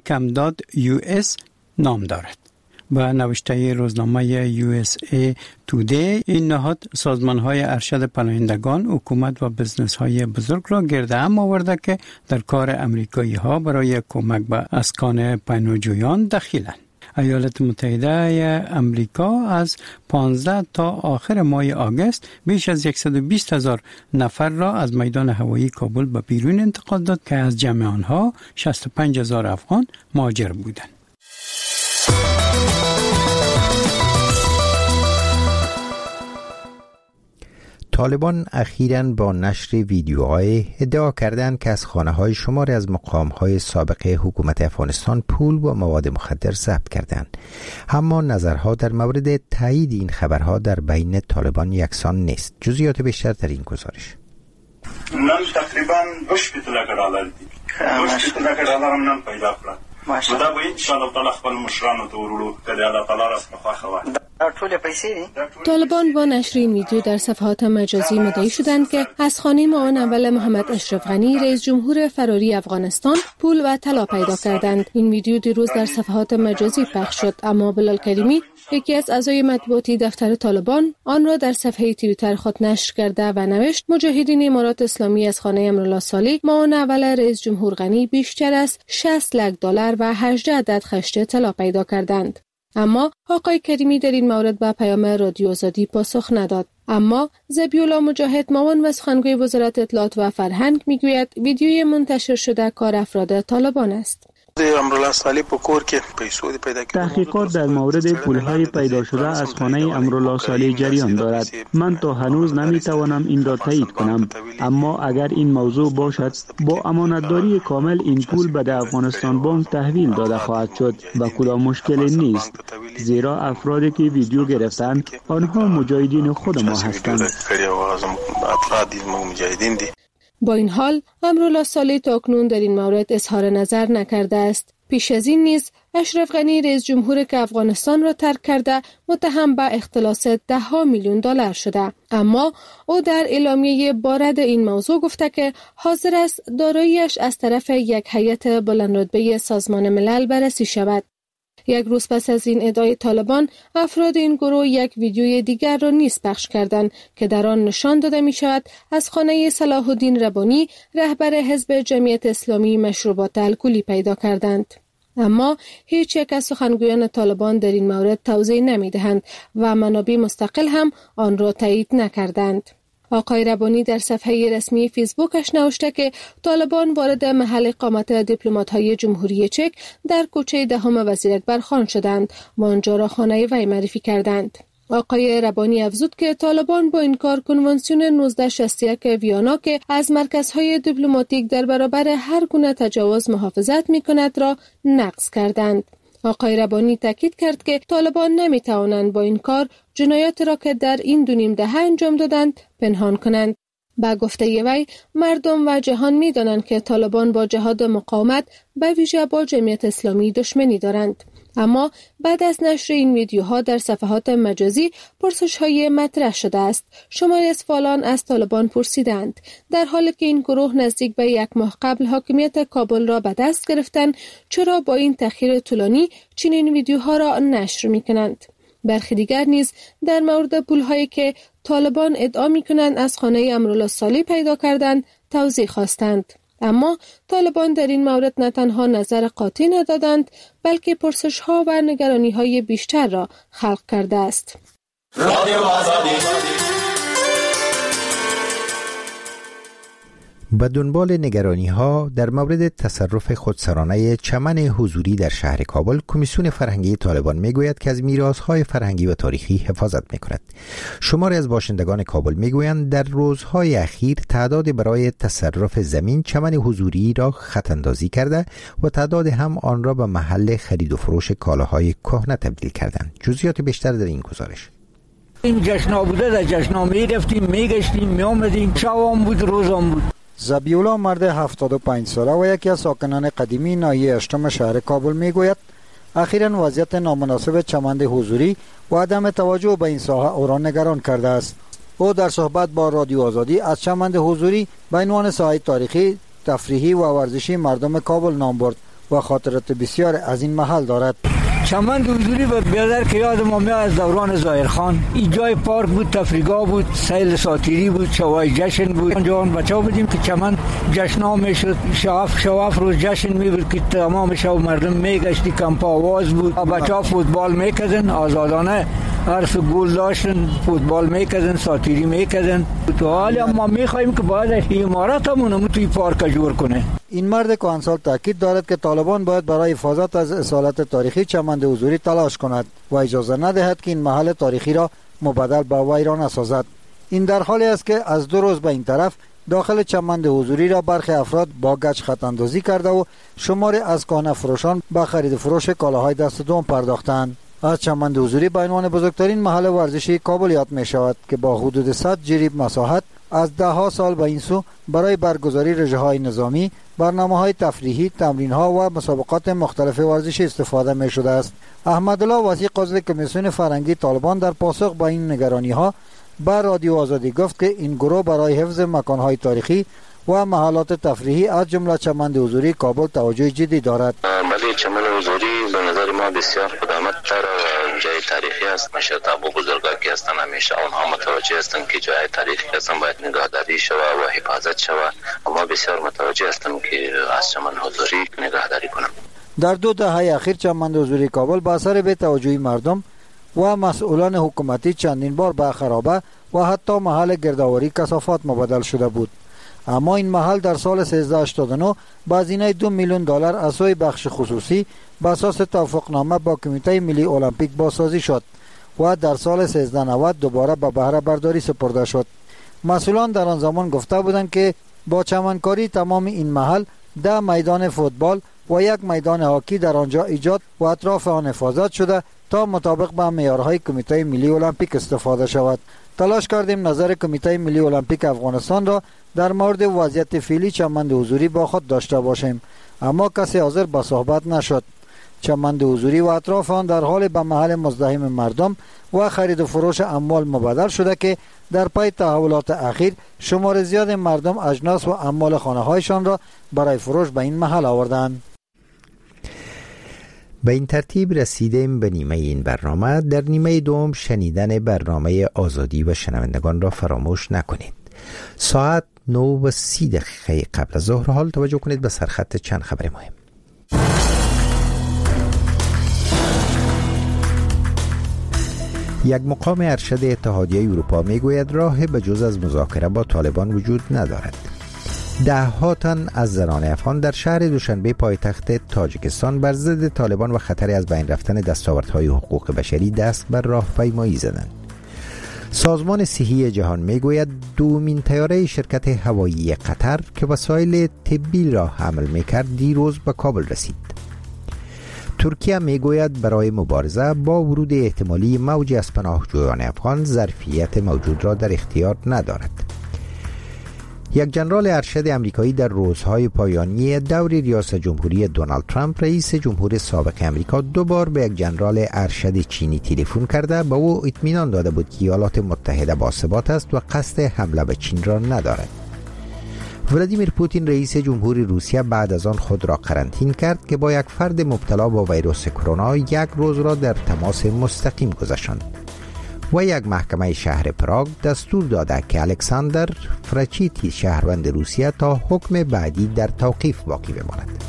Speaker 11: Welcome.US نام دارد. با نوشته روزنامه USA Today، این نهاد سازمان‌های ارشد پناهندگان، حکومت و بزنس‌های بزرگ را گرد هم آورده که در کار امریکایی‌ها برای کمک به اسکان پناهجویان دخیلند. ایالات متحده امریکا از 15 تا آخر ماه آگوست بیش از 120,000 نفر را از میدان هوایی کابل به بیرون انتقال داد که از جمع آنها 65,000 افغان مهاجر بودند.
Speaker 2: طالبان اخیراً با نشر ویدیوهای ادعا کردند که از خانه‌های شماری از مقام‌های سابقه حکومت افغانستان پول و مواد مخدر ضبط کردند. اما نظرها در مورد تایید این خبرها در بین طالبان یکسان نیست. جزئیات بیشتر در این گزارش.
Speaker 12: نن تقریبا 2 $2 دي. 2 $2 هم نن پیدا کړل. دا به ان شاء الله تعالی خپل مشرانو ته ورولو کله الله تعالی رسمه خوښه
Speaker 13: طالبان با نشر این ویدیو در صفحات مجازی مدعی شدند که از خانه معاون اول محمد اشرف غنی رئیس جمهور فراری افغانستان پول و طلا پیدا کردند. این ویدیو دیروز در صفحات مجازی پخش شد، اما بلال کریمی یکی از اعضای مطبوعاتی دفتر طالبان آن را در صفحه توییتر خود نشر کرده و نوشت مجاهدین امارات اسلامی از خانه امرالله صالح معاون اول رئیس جمهور غنی بیشتر از 60 لک دلار و 18 عدد خشت طلا پیدا کردند. اما آقای کریمی در این مورد به پیام رادیو آزادی پاسخ نداد. اما ذبیح‌الله مجاهد معاون و سخنگوی وزارت اطلاعات و فرهنگ میگوید ویدیوی منتشر شده کار افراد طالبان است.
Speaker 14: تحقیقات در مورد پولهای پیدا شده از خانه امرالله صالح جریان دارد. من تا هنوز نمیتوانم این را تایید کنم، اما اگر این موضوع باشد با امانتداری کامل این پول به افغانستان بانک تحویل داده خواهد شد و کدام مشکلی نیست، زیرا افرادی که ویدیو گرفتند آنها مجاهدین خود ما هستند.
Speaker 13: با این حال امرالله صالح تاکنون در این مورد اظهار نظر نکرده است. پیش از این نیز اشرف غنی رئیس جمهور که افغانستان را ترک کرده متهم به اختلاس 10 میلیون دلار شده، اما او در اعلامیه بارد این موضوع گفته که حاضر است داراییش از طرف یک هیئت بلندرتبه سازمان ملل بررسی شود. یک روز پس از این ادعای طالبان، افراد این گروه یک ویدیوی دیگر را نیز پخش کردند که در آن نشان داده می شود از خانه صلاح الدین ربانی رهبر حزب جمعیت اسلامی مشروبات الکلی پیدا کردند. اما هیچ یک از سخنگویان طالبان در این مورد توضیح نمی دهند و منابع مستقل هم آن را تایید نکردند. آقای ربانی در صفحه رسمی فیسبوکش نوشته که طالبان وارد محل اقامت دیپلمات‌های جمهوری چک در کوچه 10 وزیر اکبر خان شدند و آنجا را خانه وی معرفی کردند. آقای ربانی افزود که طالبان با این کار کنوانسیون 1961 ویانا که از مرکزهای دیپلماتیک در برابر هر گونه تجاوز محافظت می‌کند را نقض کردند. آقای ربانی تاکید کرد که طالبان نمی‌توانند با این کار جنایات را که در این 2.5 دهه انجام دادند پنهان کنند. با گفته وی مردم و جهان می‌دانند که طالبان با جهاد مقاومت به ویژه با جمعیت اسلامی دشمنی دارند. اما بعد از نشر این ویدیوها در صفحات مجازی پرسش‌های مطرح شده است. شماری از فعالان از طالبان پرسیدند در حالی که این گروه نزدیک به 1 ماه قبل حاکمیت کابل را به دست گرفتند، چرا با این تأخیر طولانی چنین ویدیوها را نشر می‌کنند؟ برخی دیگر نیز در مورد پول‌هایی که طالبان ادعا می‌کنند از خانه امرالله صالح پیدا کردند توضیح خواستند. اما طالبان در این مورد نه تنها نظر قاطع ندادند، بلکه پرسش‌ها و نگرانی‌های بیشتر را خلق کرده است.
Speaker 2: به دنبال نگرانی‌ها در مورد تصرف خودسرانه چمن حضوری در شهر کابل، کمیسیون فرهنگی طالبان میگوید که از میراث‌های فرهنگی و تاریخی حفاظت می‌کند. شماری از باشندگان کابل میگویند در روزهای اخیر تعداد برای تصرف زمین چمن حضوری را خط اندازی کرده و تعداد هم آن را به محل خرید و فروش کالاهای کهنه تبدیل کردند. جزئیات بیشتر در این گزارش.
Speaker 15: این جشن‌ها بوده، در جشن‌ها می‌رفتیم، می‌گشتیم، می‌آمدیم، شبام بود، روزام بود.
Speaker 16: ذبیح‌الله مرد 75 ساله و یکی از ساکنان قدیمی ناحیه 8 شهر کابل میگوید اخیراً وضعیت نامناسب چمن حضوری و عدم توجه به این ساحه او را نگران کرده است. او در صحبت با رادیو آزادی از چمن حضوری به عنوان ساحه تاریخی، تفریحی و ورزشی مردم کابل نام برد و خاطرات بسیار از این محل دارد.
Speaker 15: چمن حضوری بود بیادر که یاد ما میاد از دوران ظاهرخان. این جای پارک بود، تفریحگاه بود، سیل ساتیری بود، شوای جشن بود. آنجا بچه‌ها بودیم که چمن جشن‌ها میشد، شواف روز جشن میبود که تمام شب مردم میگشتی، کمپ آواز بود، بچه‌ها فوتبال میکردن آزادانه، هر سو گل داشتن، فوتبال میکردن، ساتیری میکردن. تو حالا ما میخوایم که باید اماراتمون توی پارک جور کنه.
Speaker 16: این مرد کهنسال تاکید دارد که طالبان باید برای حفاظت از اصالت تاریخی چمن حضوری تلاش کند و اجازه ندهد که این محل تاریخی را مبدل به ویران سازد. این در حالی است که از 2 روز به این طرف داخل چمن حضوری را برخی افراد با گچ خط اندازی کرده و شماری از کهنه فروشان به خرید فروش کالاهای دست دوم پرداختند. از چمند حضوری به عنوان بزرگترین محل ورزشی کابل یاد می شود که با حدود 100 جریب مساحت از دهها سال به این سو برای برگزاری رژه‌های نظامی، برنامه‌های تفریحی، تمرین‌ها و مسابقات مختلف ورزشی استفاده می شده است. احمدالله وسیع عضو کمیسیون فرهنگی طالبان در پاسخ به این نگرانی‌ها به رادیو آزادی گفت که این گروه برای حفظ مکان‌های تاریخی و محلات تفریحی از جمله چمند حضوری کابل توجه جدی دارد.
Speaker 17: ولی چمن حضوری به نظر ما بسیار خدمت دارد و جای تاریخی است. مشرتاب و بزرگان که هستند همیشه آنها متوجه هستند که جای تاریخی هستند باید نگهداری شود و حفاظت شود. ما بسیار متوجه هستیم که از چمن حضوری نگهداری کنیم.
Speaker 16: در 2 دهه اخیر چمن حضوری کابل با اثر بی توجهی مردم و مسئولان حکومتی چندین بار به خرابه و حتی محل گردآوری کثافات مبدل شده بود. اما این محل در سال 1389 با هزینه $2 میلیون از سوی بخش خصوصی به اساس توافقنامه با کمیته ملی المپیک بازسازی شد و در سال 1390 دوباره به بهره برداری سپرده شد. مسئولان در آن زمان گفته بودند که با چمنکاری تمام این محل 10 میدان فوتبال و 1 میدان هاکی در آنجا ایجاد و اطراف آن حفاظت شده تا مطابق با معیارهای کمیته ملی المپیک استفاده شود. تلاش کردیم نظر کمیته ملی المپیک افغانستان را در مورد وضعیت فعلی چمند حضوری با خود داشته باشیم، اما کسی حاضر به صحبت نشد. چمند حضوری و اطراف آن در حال به محل مزدحم مردم و خرید و فروش اموال مبدل شده که در پی تحولات اخیر شمار زیاد مردم اجناس و اموال خانه‌هایشان را برای فروش به این محل آوردند.
Speaker 2: به این ترتیب رسیدیم به نیمه این برنامه. در نیمه دوم شنیدن برنامه آزادی و شنوندگان را فراموش نکنید. ساعت 9:30 قبل از ظهر. حال توجه کنید به سرخط چند خبر مهم. یک مقام ارشد اتحادیه اروپا میگوید راه به جز از مذاکره با طالبان وجود ندارد. 10 تن از زنان افغان در شهر دوشنبه پایتخت تاجیکستان بر ضد طالبان و خطر از بین رفتن دستاوردهای حقوق بشری دست بر راهپیمایی زدند. سازمان صحی جهان میگوید دومین طیاره شرکت هوایی قطر که وسایل طبی را حمل میکرد دیروز به کابل رسید. ترکیه میگوید برای مبارزه با ورود احتمالی موج از پناهجویان افغان ظرفیت موجود را در اختیار ندارد. یک ژنرال ارشد امریکایی در روزهای پایانی دور ریاست جمهوری دونالد ترامپ رئیس جمهور سابق امریکا 2 بار به یک ژنرال ارشد چینی تلفن کرده به او اطمینان داده بود که ایالات متحده باثبات است و قصد حمله به چین را ندارد. ولادیمیر پوتین رئیس جمهوری روسیه بعد از آن خود را قرنطین کرد که با یک فرد مبتلا با ویروس کرونا 1 روز را در تماس مستقیم گذاشت. و یک محکمه شهر پراگ دستور داده که الکساندر فرچیتی شهروند روسیه تا حکم بعدی در توقیف باقی بماند.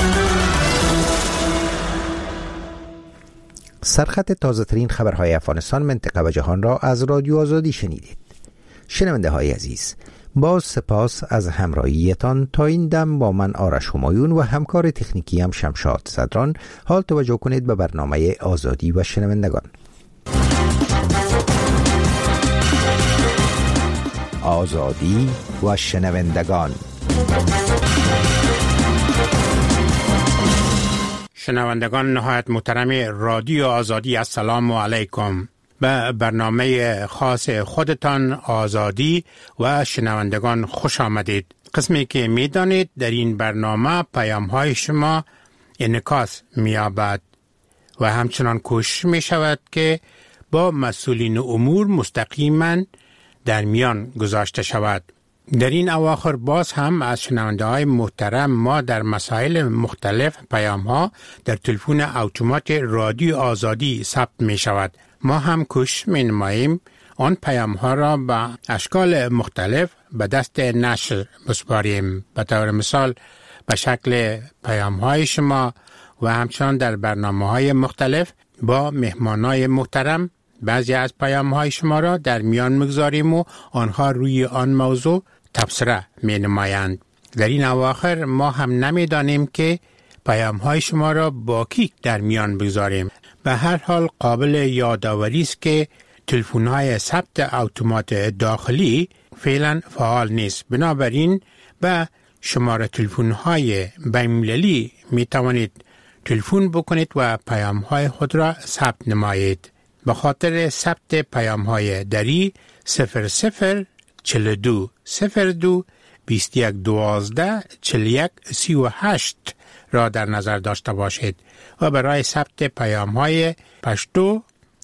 Speaker 2: سرخط تازه ترین خبرهای افغانستان، منطقه و جهان را از رادیو آزادی شنیدید. شنونده های عزیز، باز سپاس از همراهیتان. تا این دم با من آرش همایون و همکار تکنیکی هم شمشاد صدران. حال توجه کنید به برنامه آزادی و شنوندگان. آزادی و شنوندگان.
Speaker 18: شنوندگان نهایت محترم رادیو آزادی، السلام علیکم. به برنامه خاص خودتان آزادی و شنوندگان خوش آمدید. قسمی که می دانید در این برنامه پیام های شما انعکاس می یابد و همچنان کوشش می شود که با مسئولین امور مستقیما در میان گذاشته شود. در این اواخر باز هم از شنونده های محترم ما در مسائل مختلف پیام ها در تلفن اتومات رادیو آزادی ثبت می شود. ما هم کوشش می نماییم آن پیام ها را به اشکال مختلف به دست نشر بسپاریم. به طور مثال به شکل پیام های شما و همچنان در برنامه های مختلف با مهمانای محترم بعضی از پیام های شما را در میان مگذاریم و آنها روی آن موضوع تبصره می نمایند. در این اواخر ما هم نمی دانیم که پیام های شما را با کی در میان بگذاریم. به هر حال قابل یادآوری است که تلفن های ثبت اتومات داخلی فعلا فعال نیست. بنابراین به شماره تلفن های بین‌المللی می توانید تلفن بکنید و پیام های خود را ثبت نمایید. به خاطر ثبت پیام های دری 0042 02 21 12 41 38 را در نظر داشته باشید و برای ثبت پیام های پشتو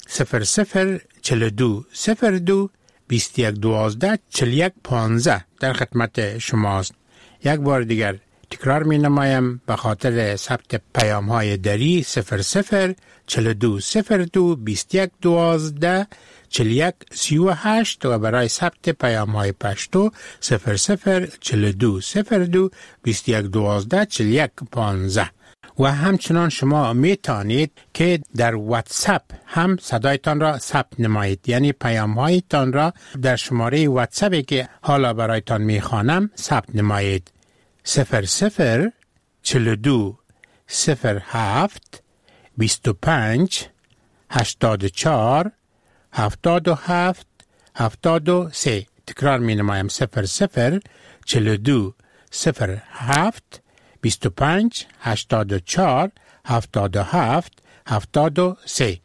Speaker 18: 0042 02 21 12 41 15 در خدمت شماست. یک بار دیگر تکرار می نمایم به خاطر ثبت پیام های دری 0042 02 21 12 41 38 و برای ثبت پیام های پشتو 0042 02 21 12 41 15. و همچنان شما می توانید که در واتساپ هم صدایتان را ثبت نمایید، یعنی پیام هایتان را در شماره واتساپی که حالا برایتان می خوانم ثبت نمایید. 0042 07 25 84 77 73. تکرار می نمایم 0042 07 25 84 77 73.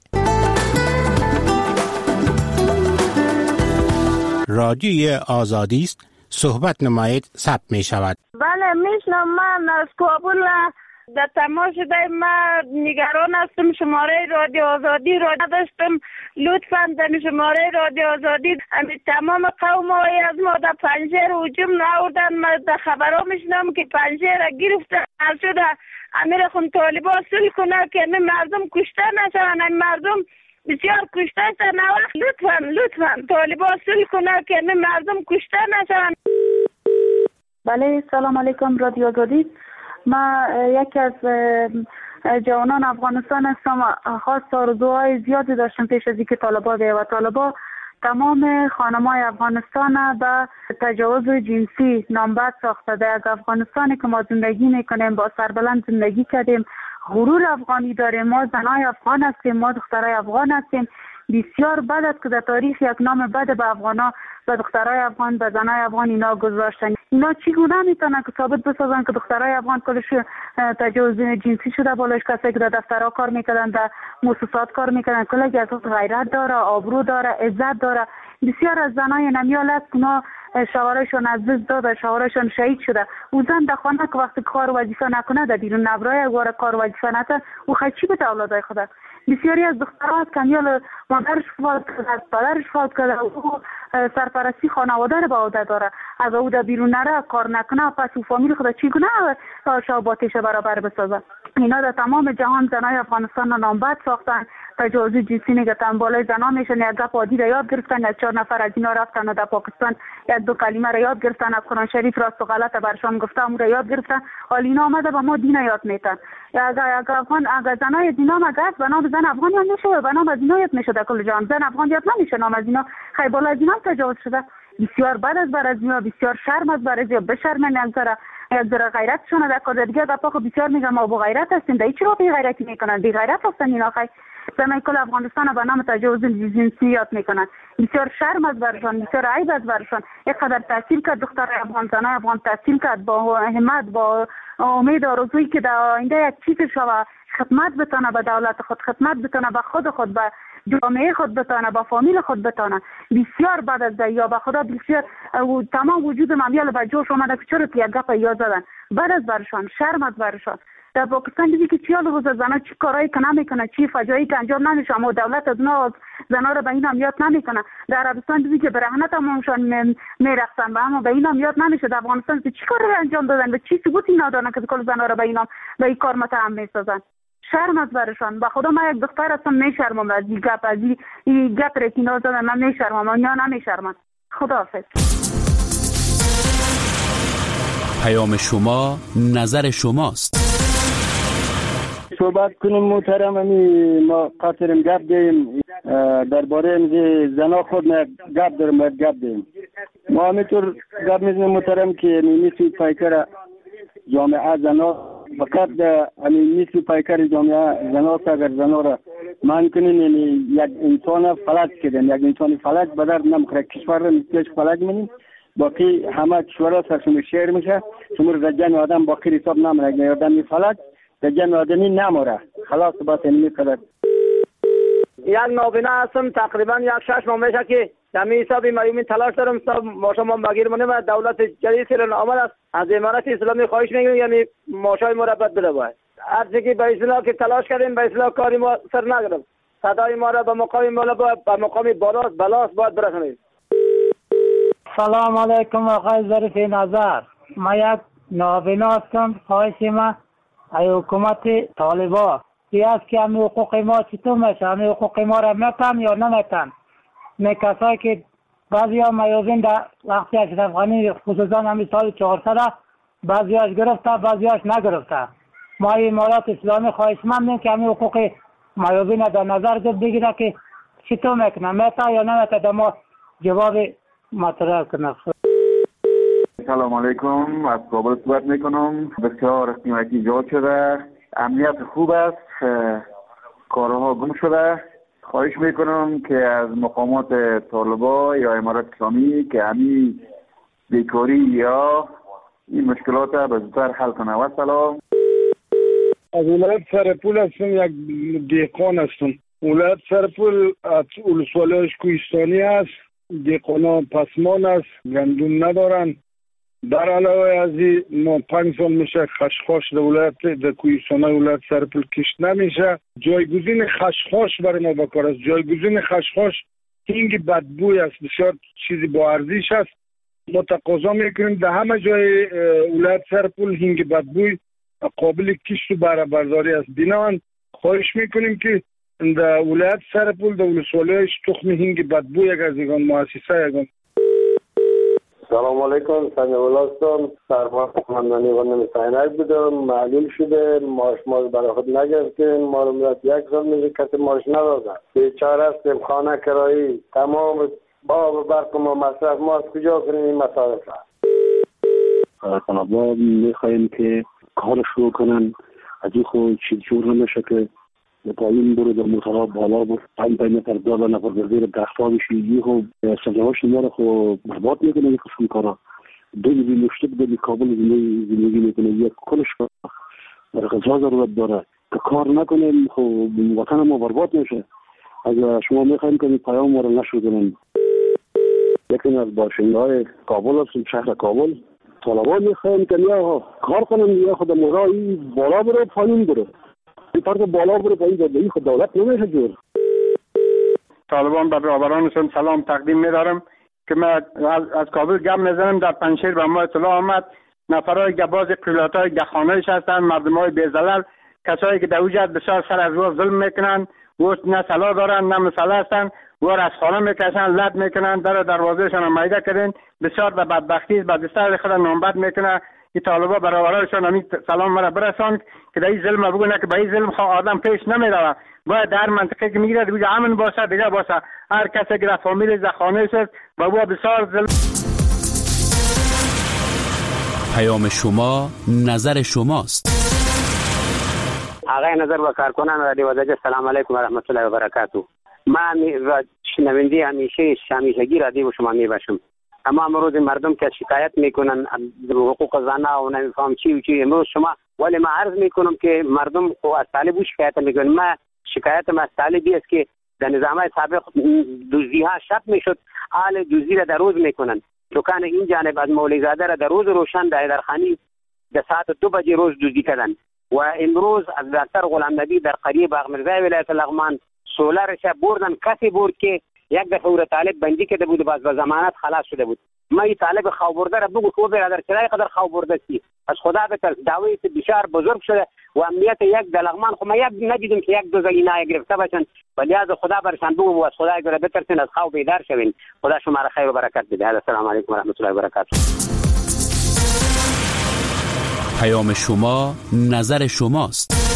Speaker 18: رادیوی آزادی است. صحبت نمایید ثبت می شود.
Speaker 19: بله میشنم. من از کابل در تماس شده. من نگران هستم. شماره رادیو آزادی را نداشتم. لطفاً در شماره رادیو آزادی تمام قوم های از ما در پنجشیر هجوم نهادن. من در خبرها میشنم که پنجشیر را گرفتن. شده امیر خون طالبا صلح کنه که مردم کشته نشوند. مردم بسیار کشته شدن. لطفاً طالبا صلح کنه که مردم کشته نشوند.
Speaker 5: بله سلام علیکم رادیو آزادی. ما یکی از جوانان افغانستان هستم. خواست آرزوهای زیادی داشتم پیش از اینکه طالبا بیاید و طالبا تمام خانم‌های افغانستان به تجاوز جنسی نامبد ساخته. در افغانستانی که ما زندگی میکنیم با سربلند زندگی کردیم، غرور افغانی داریم، ما زنای افغان هستیم، ما دخترای افغان هستیم. بسیار بد است که در تاریخ یک نام بد به افغانا، به دخترای افغان، به زنای افغان اینا گذاشتن. اینا چگونه میتونن که ثابت بسازن که دخترای افغان کلش تجاوز جنسی شده؟ بالایش کسایی که در دفترها کار میکردن، در مؤسسات کار میکردن، کلی از غیرت داره، آبرو داره، عزت داره. بسیار از زنای نمیال است که ما شوهرشون از دست داده، شوهرشون شهید شده. او زن در خانه که وقتی کار وظیفه نکنه، در بیرون نبرای اگر کار وظیفه نکنه، او خیلی به اولادای خود. بسیاری از دخترها کمیال مادرش فوت کرده، پدرش فوت کرده، او سرپرستی خانواده رو به عهده داره. از او در بیرون نره، کار نکنه، پس او فامیل خود چگونه شاباتش برابر بسازه؟ اینا در تمام جهان زنای افغانستان نامبد ساختن، تجاوز جنسی میگتن. بالای زنا میشن یک گپ عادی را یاد گرفتن. یک 4 نفر از اینا رفتن و در پاکستان یک دو کلمه را یاد گرفتن، از قرآن شریف راست و غلط برشان گفته اون را یاد گرفتن. حال اینا آمده به ما دین یاد میتن. اگر زنای دینا مگه به نام زن افغان یاد میشه، به نام از اینا یاد میشه. در کل جهان زن افغان یاد نمیشه، نام از اینا خیلی بالا از اینا تجاوز شده. بسیار بد است برای اینا، بسیار شرم است برای اینا. بشرمن یک ذره غیرتشون در کار دیگه گپا خو بسیار میگم ما با غیرت هستیم. در چرا بی غیرتی میکنن؟ بی غیرت هستن اینا. خیلی زمین کل افغانستان به نام تجاوز جنسی یاد میکنن. بسیار شرم است برشان، بسیار عیب است برشان. یک قدر تحصیل کرد دختر افغان، زنای افغان تحصیل کرد با همت، با امید آرزویی که در آینده یک چیز شوه، خدمت بتونه به دولت خود، خدمت بتونه به خود به جامعه خود بتونه، با فامیل خود بتونه. بسیار بعد از یا به خدا بسیار تمام وجود ممیال به جوش اومده که چرا یک گپ یاد زدن. بعد از برشان شرم از برشان. در پاکستان دیدی که چیال روز زنا چی کارایی که نمیکنه، چی فجایی که انجام نمیشه، اما دولت از زنا رو به این هم یاد نمیکنه. در عربستان دیدی که برهنه تمامشان میرقصن، اما به این هم یاد نمیشه. در افغانستان چی کاری انجام دادن و چی ثبوتی ندارن که کل زنا رو به این کار متهم میسازن. شرم از برشان. به خدا من یک دختر هستم، میشرمم از این گپ، از این گپ رو که اینا زدن. من میشرمم، اینا نمیشرمن. خداحافظ.
Speaker 20: پیام شما نظر شماست.
Speaker 21: صحبت کنیم محترم. ما قاطرم گپ دیم درباره زنا خود گپ دارم، گپ دیم. ما همینطور گپ میزنیم محترم که نیسی پایکر جامعه زنا فقط نیسی پایکر جامعه زنا تا اگر زنا را من کنین یک انسان فلج کردن، یک انسان فلج بدر نمخره. کشور را نیستیش فلج منیم، باقی همه کشور را سرشون شیر میشه. شمور رجن آدم باقی حساب نمونه. آدم فلج جمع آدمی نموره. خلاص بس اینمی قدر.
Speaker 6: یک نابینا هستم تقریبا 6 ماه میشه که دمی حسابی میومین تلاش دارم تا ماشا ما بگیر منه و دولت جدید سیران آمد است از امارت اسلامی خواهش میکنم یعنی ماشای مربط بده باید هر چیزی به اصلاح که تلاش کردیم به اصلاح کاری ما سر نگرفت صدای ما را به مقام بالا به مقام بلاس باید برسونید.
Speaker 22: سلام علیکم آقای ظریف نظر. ما یک نابینا هستم. خواهش ما ای حکومت طالبان است که همین حقوق ما چطور میشه؟ همین حقوق ما را میتن یا نمیتن؟ می کسایی که بعضی ها میازین در وقتی اشرف غنی خصوصا همین سال 400 بعضی هاش گرفته بعضی هاش نگرفته. ما امارات اسلامی خواهشمندیم که همین حقوق میازین در نظر بگیره که چطور میکنه میتن یا نمیتن در ما جواب مطرح کنه.
Speaker 23: سلام علیکم، از کابل صحبت میکنم. بسیار قیمتی ایجاد شده، امنیت خوب است، کارها گم شده. خواهش میکنم که از مقامات طالبان یا امارات اسلامی که همین بیکاری یا این مشکلات به زودتر حل کنه. و سلام.
Speaker 21: از ولایت سرپول هستم، یک دهقان هستم. ولایت سرپول از ولسوالیش کوهستانی است. دهقانا پسمان است، گندم ندارن. در علاوه از این ما 5 سال میشه خشخاش در ولایت در کوهستان ولایت سرپول کشت نمیشه. جایگزین خشخاش برای ما بکار است. جایگزین خشخاش هنگ بدبوی است، بسیار چیزی با ارزش است. ما تقاضا میکنیم در همه جای ولایت سرپول هنگ بدبوی قابل کشت و بهره برداری است. بنابراین خواهش میکنیم که در ولایت سرپول در ولسوالیش تخم هنگ بدبوی یک از این مؤسسه یگان.
Speaker 24: سلام علیکم، سنجاب الله هستم. سرباز قماندانی غنم سینک بودم. معلول شده ماش برای خود نگرفتیم. ما رو میاد 1 سال میشه کسی ماش ندادن. بیچاره هستیم، خانه کرایی تمام با برق ما مصرف ما از کجا کنیم این مصارف را.
Speaker 25: طلبا میخوایم که کار شروع کنن. از این خود چیز جور نمیشه که پایین برو در موتورها بالا بود 5 متر دالا نفر بردیر دختا بشی. یه خب سجاهاش ما رو خب برباد میکنه. یک قسم کارا دوی مشتق در کابل زندگی میکنه. یک کلش در غذا ضرورت داره که کار نکنیم خب وطن ما برباد میشه. اگر شما میخوایم که پیام ما رو نشر کنیم. یکی از باشنده های کابل هستیم، شهر کابل. طالبان میخوایم که یا کار کنیم یا خود مرایی بالا بره پایین بره. این فرق بالا بره پایین بره. خود دولت نمیشه جور.
Speaker 21: طالبان بر برادرانشون سلام تقدیم می‌دارم که من از کابل گپ می‌زنم. در پنجشیر به ما اطلاع آمد نفرای گباز قلاتای گخانه‌اش هستند، مردمای بی‌زلال، کسایی که در اوج بسیار سر از رو ظلم میکنن و نه سلا دارن نه مسئله هستند و از خانه میکشن، لد میکنن، در دروازهشان رو میده کردن. بسیار به بدبختی به دستار خود نامبد میکنه. این طالبا برابرشان همین سلام مرا برساند که در این ظلم بگونه که به این ظلم آدم پیش نمیره. باید در منطقه که میگیره دیگه امن باشه، دیگه باشه. هر کسی که در فامیل زخانه‌اش است و او بسیار ظلم.
Speaker 20: پیام شما نظر شماست.
Speaker 26: آقای نظر و کارکنان رادیو آزادی، السلام علیکم و رحمت الله و برکاته. من شنونده همیشگی رادیو شما میباشم. اما امروز مردم که شکایت میکنن حقوق زنها و نمیفهم چی و چی، امروز شما ولی ما عرض میکنم که مردم از طالب شکایت میکنن. ما شکایتم از طالبی است که در نظام سابق دزدی ها شب میشد، حال دزدی را در روز میکنن. دکان این جانب از مولوی زاده را در روز روشن در درخانی در ساعت 2 بجه روز دزدی کردن و امروز از دکتر غلام نبی در قریه باغ میرزای ولایت لغمان سولارش بردن. کسی برد که یک دفعه او طالب بندی کرده بود و باز به ضمانت خلاص شده بود. ما این طالب خواب برده را بگو تو برادر چرای قدر خواب برده سی از خدا بتر دعوی بسیار بزرگ شده و امنیت یک در لغمان خو ما یک ندیدیم که یک دو زگینه گرفته باشن. ولی از خدا برشان بگو و از خدا اگر بترسین از خواب بیدار شوین. خدا شما را خیر و برکت بده. السلام علیکم و رحمت الله و برکاته.
Speaker 20: پیام شما نظر شماست.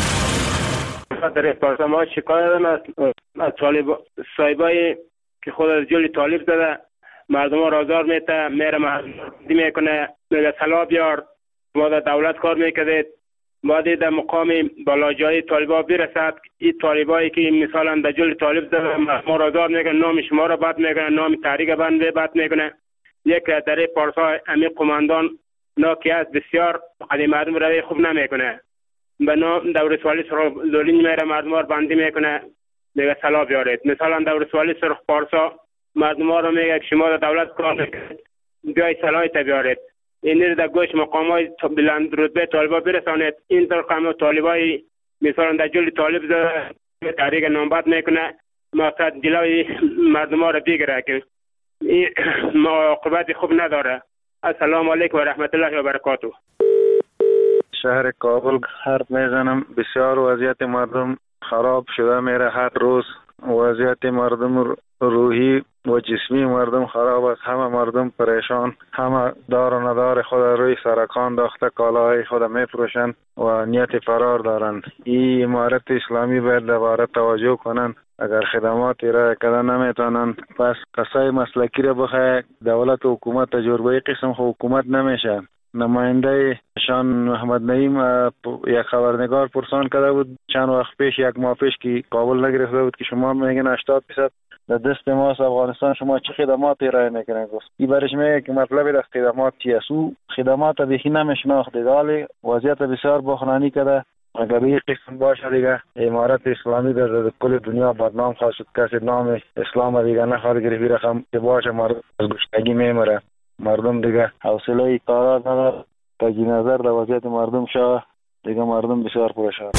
Speaker 27: در پارسا ما شکایت از صاحبای که خود از جلی طالب زده مردم ها رازار میره مردم میکنه میگه سلا بیار ما در دولت کار میکردید ما در مقام بالاجای طالبا برسد. این طالبایی که مثلا در جلی طالب زده ما رازار میکنه، نام شما را بد میکنه، نام تحریک بنده بد میکنه. یک در پارسا امی قماندان ناکی است بسیار قدیم مردم روی خوب نمیکنه. به نام دورسوالی سرخ لولین میره مردم رو بندی میکنه، میگه سلا بیارید. مثلا دورسوالی سرخ پارسا مردم رو میگه شما دولت کار میکنید بیای سلایت بیارید، این رو در گوش مقامای بلند رتبه طالبا برسانید. این رقم طالبای مثلا در جل طالب به تحریک نامبد میکنه، مقصد جلوی مردم رو بگیره که این عاقبت خوب نداره. السلام علیکم و رحمت الله و برکاته.
Speaker 1: شهر کابل حرف میزنم. بسیار وضعیت مردم خراب شده میره، هر روز وضعیت مردم روحی و جسمی مردم خراب است. همه مردم پریشان، همه دار و ندار خود روی سرکان داخته، کالاهای خود میفروشند و نیت فرار دارند. این امارت اسلامی باید دوباره توجه کنند. اگر خدمات ارائه کردن نمیتونن، پس قصای مسلکی را بخواه دولت و حکومت تجربه قسم حکومت نمیشه. نماینده شان محمد نعیم یک خبرنگار پرسان کرده بود چند وقت پیش، یک ماه پیش که کابل نگرفته بود که شما میگن 80% در دست ماست افغانستان، شما چه خدمات ارائه میکنین؟ گفت این برش میگه که مطلب از خدمات چیه؟ او خدمات بیخی نمیشناخته، ولی وضعیت بسیار بحرانی کرده. اگر این قسم باشه دیگه امارت اسلامی در کل دنیا بدنام خواهد شد. کسی نام اسلام دیگه نخواهد گرفت. رقم که باشه مردم از گشنگی میمره. مردم دیگه حوصله کارا نداره. تجی نظر در وضعیت مردم شاه دیگه مردم بسیار پریشان.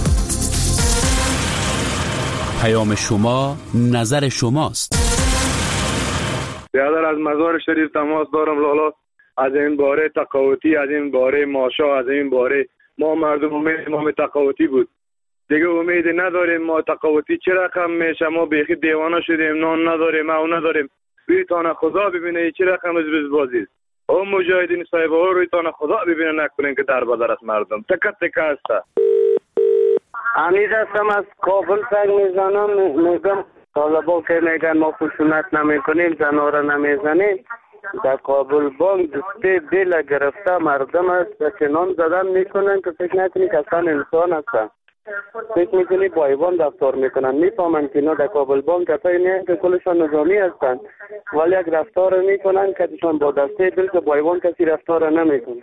Speaker 20: پیام شما نظر شماست.
Speaker 3: برادر از مزار شریف تماس دارم لالا. از این باره تقاوتی، از این باره ماشا، از این باره ما مردم امید ما تقاوتی بود دیگه، امید نداریم. ما تقاوتی چه رقم میشه؟ ما بیخی دیوانه شدیم، نان نداریم، او نداریم. رویتان خدا ببینه چه رقم از بازی است. او مجاهدین صاحب ها رویتان خدا ببینه، نکنین که در بدر است مردم تکت تکه است.
Speaker 26: امید هستم از کابل سنگ میزنم. میگم طالبا که میگن ما خشونت نمی کنیم، زنا را نمیزنیم، در کابل بانک دسته بیل گرفته مردم است و چنان زدن میکنن که فکر نکنی که اصلا انسان هستن. فکر میکنی با ایوان رفتار میکنن. میفهمن که اینا در کابل بانک کسایی نیست که کلشان نظامی هستن، ولی یک رفتار میکنن که ایشان با دسته بیل که با ایوان کسی رفتار نمیکنه.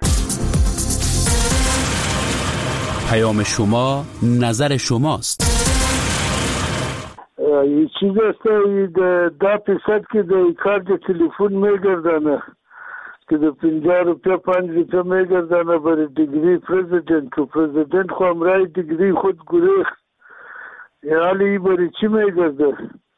Speaker 20: پیام شما نظر شماست.
Speaker 4: این چیز است 10% که در کارت تلفن میگردنه که در 50 روپیه 5 روپیه میگردنه برای دیگری پرزیدنت و پرزیدنت خو امرای دیگری خود گریخت. حالی برای چی میگرده؟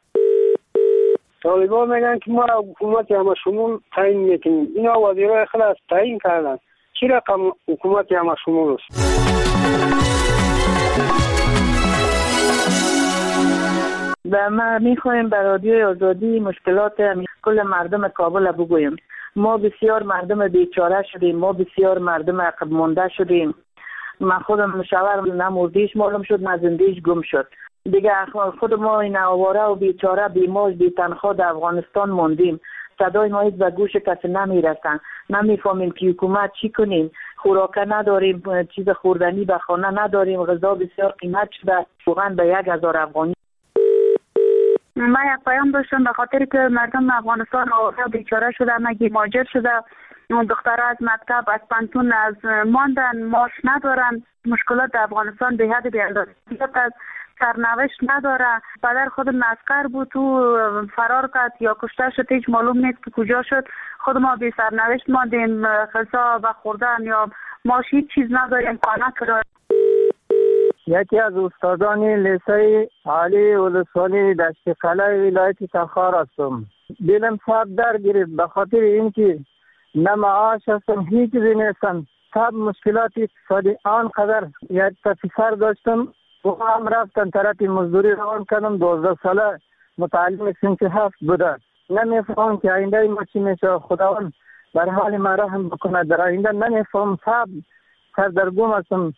Speaker 22: طالبا میگن که ما حکومت همه شمول تعیین میکنیم. اینا وزیرای خلاص تعیین کردن. چی رقم حکومت همه شمول است؟
Speaker 7: و ما میخوایم به رادیوی آزادی مشکلات کل مردم کابل بگوییم. ما بسیار مردم بیچاره شدیم، ما بسیار مردم عقب مانده شدیم. من خودم مشاور نموردیش معلوم شد، نزندیش گم شد دیگه. خود ما این آواره و بیچاره بیماج بی تنخواه در افغانستان موندیم. صدای ما به گوش کسی نمیرسن، نمیفهمیم که حکومت چی کنیم. خوراک نداریم، چیز خوردنی به خانه نداریم، غذا بسیار قیمت شده، واقعا به 1000 افغانی.
Speaker 5: من یک پیام داشتم به خاطر که مردم افغانستان بیچاره شده، مگی مهاجر شده، دخترها از مکتب از پانتون از ماندن، معاش ندارن. مشکلات در افغانستان به حد بی‌اندازه است. سرنوشت نداره. پدر خود عسکر بود، تو فرار کرد یا کشته شد، هیچ معلوم نیست که کجا شد. خود ما بی سرنوشت ماندیم، غذا و خوردن یا معاش هیچ چیز نداریم، خانه کرایه.
Speaker 8: یکی از استادان لیسه عالی ولسوالی دشت قلعه ولایت تخار هستم. دلم صاحب در گرفت به خاطر اینکه نه معاش هستم، هیچ چیزی نیستم. صاحب مشکلات اقتصادی آنقدر یک پسر داشتم و هم رفتن طرف مزدوری روان کردم. 12 ساله متعلم صنف 7 بوده. نمیفهم که آینده ما چی میشه. خداوند بر حال ما رحم بکنه. در آینده نمیفهم. صاحب سردرگم هستم.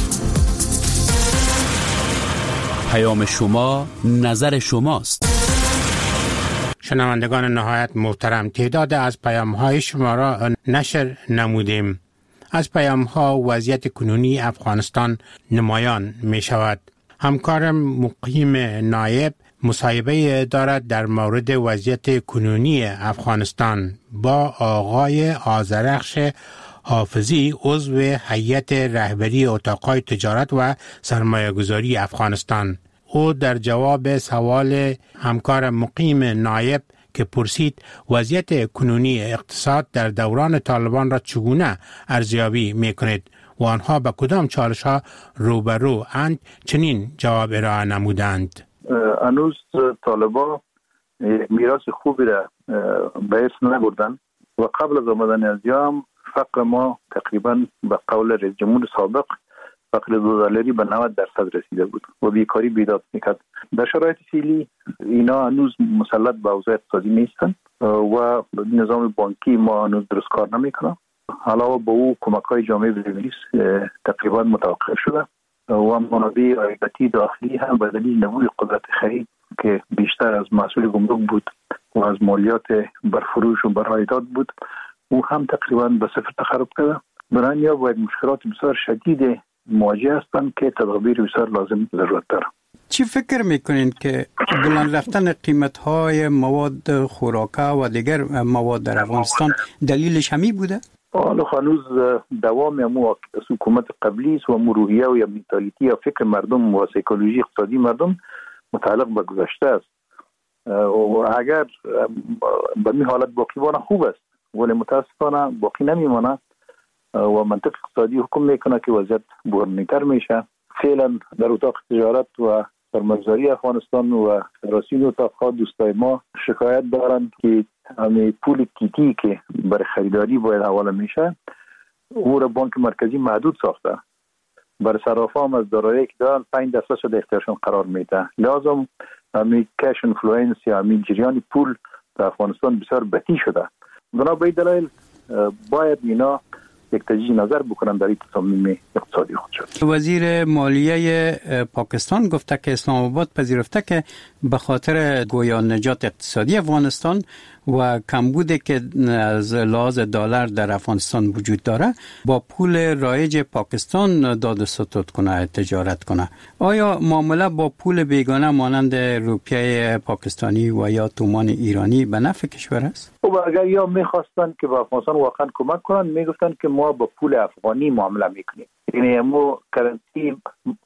Speaker 20: پیام شما نظر شماست.
Speaker 18: شنوندگان نهایت محترم، تعداد از پیام‌های شما را نشر نمودیم. از پیام‌ها وضعیت کنونی افغانستان نمایان می شود. همکارم مقیم نایب مصاحبه دارد در مورد وضعیت کنونی افغانستان با آقای آذرخش حافظی عضو هیئت رهبری اتاق‌های تجارت و سرمایه‌گذاری افغانستان. او در جواب سوال همکار مقیم نایب که پرسید وضعیت کنونی اقتصاد در دوران طالبان را چگونه ارزیابی می‌کنید و آنها به کدام چالش‌ها روبرو اند، چنین جواب ارائه نمودند.
Speaker 9: هنوز طالبان میراث خوبی را به ارث نبردن و قبل از آمدن ازیام فقر ما تقریبا به قول رئیس جمهور سابق فقر $2 به 90% رسیده بود و بیکاری بیداد میکرد. در شرایط فعلی اینا هنوز مسلط به اوضاع اقتصادی نیستن و نظام بانکی ما هنوز درست کار نمیکنه. علاوه به او کمک‌های جامعه به‌ویژه تقریبا متوقف شده و منابع عایداتی داخلی هم به دلیل نبود قدرت خرید که بیشتر از مسئول گمرک بود و از مالیات برفروش و برعایدات بود، او هم تقریبا به صفر تخرب کرده. برای یا باید مشکلات بسیار شدید مواجه هستند که تدابیر بسیار لازم ضرورت داره.
Speaker 18: چی فکر میکنین که بلند رفتن قیمت‌های مواد خوراکه و دیگر مواد در افغانستان دلیلش همی بوده؟
Speaker 9: حالا هنوز دوام امو حکومت قبلی است و روحیه و یا منتالیتی یا فکر مردم و سیکولوژی اقتصادی مردم متعلق به گذشته است و اگر به این حالت باقی بانه خوب است، ولی متاسفانه باقی نمیمانه و منطق اقتصادی حکم میکنه که وضعیت بحرانی‌تر میشه. فعلا در اتاق تجارت و سرمایه‌گذاری افغانستان و فدراسیون اتاق‌ها دوستای ما شکایت دارند که همین پول کیتی که برای خریداری باید حواله میشه او را بانک مرکزی محدود ساخته. برای صرافا هم از دارایی که دارن 5% شده اختیارشون قرار میده. لازم همین کش انفلوئنس یا همین جریان پول در افغانستان بسیار بطیء شده. بنا به این دلایل باید اینا یک تجدید نظر بکنن در این تصامیم اقتصادی خودشون.
Speaker 18: وزیر مالیه پاکستان گفته که اسلام آباد پذیرفته که به خاطر گویا نجات اقتصادی افغانستان و کمبودی که از لحاظ دلار در افغانستان وجود داره با پول رایج پاکستان داد و ستد کنه، تجارت کنه. آیا معامله با پول بیگانه مانند روپیه پاکستانی و یا تومان ایرانی به نفع کشور است؟
Speaker 9: و اگر یا میخواستن که به افغانستان واقعا کمک کنن میگفتن که ما با پول افغانی معامله میکنیم، یعنی ما کرنسی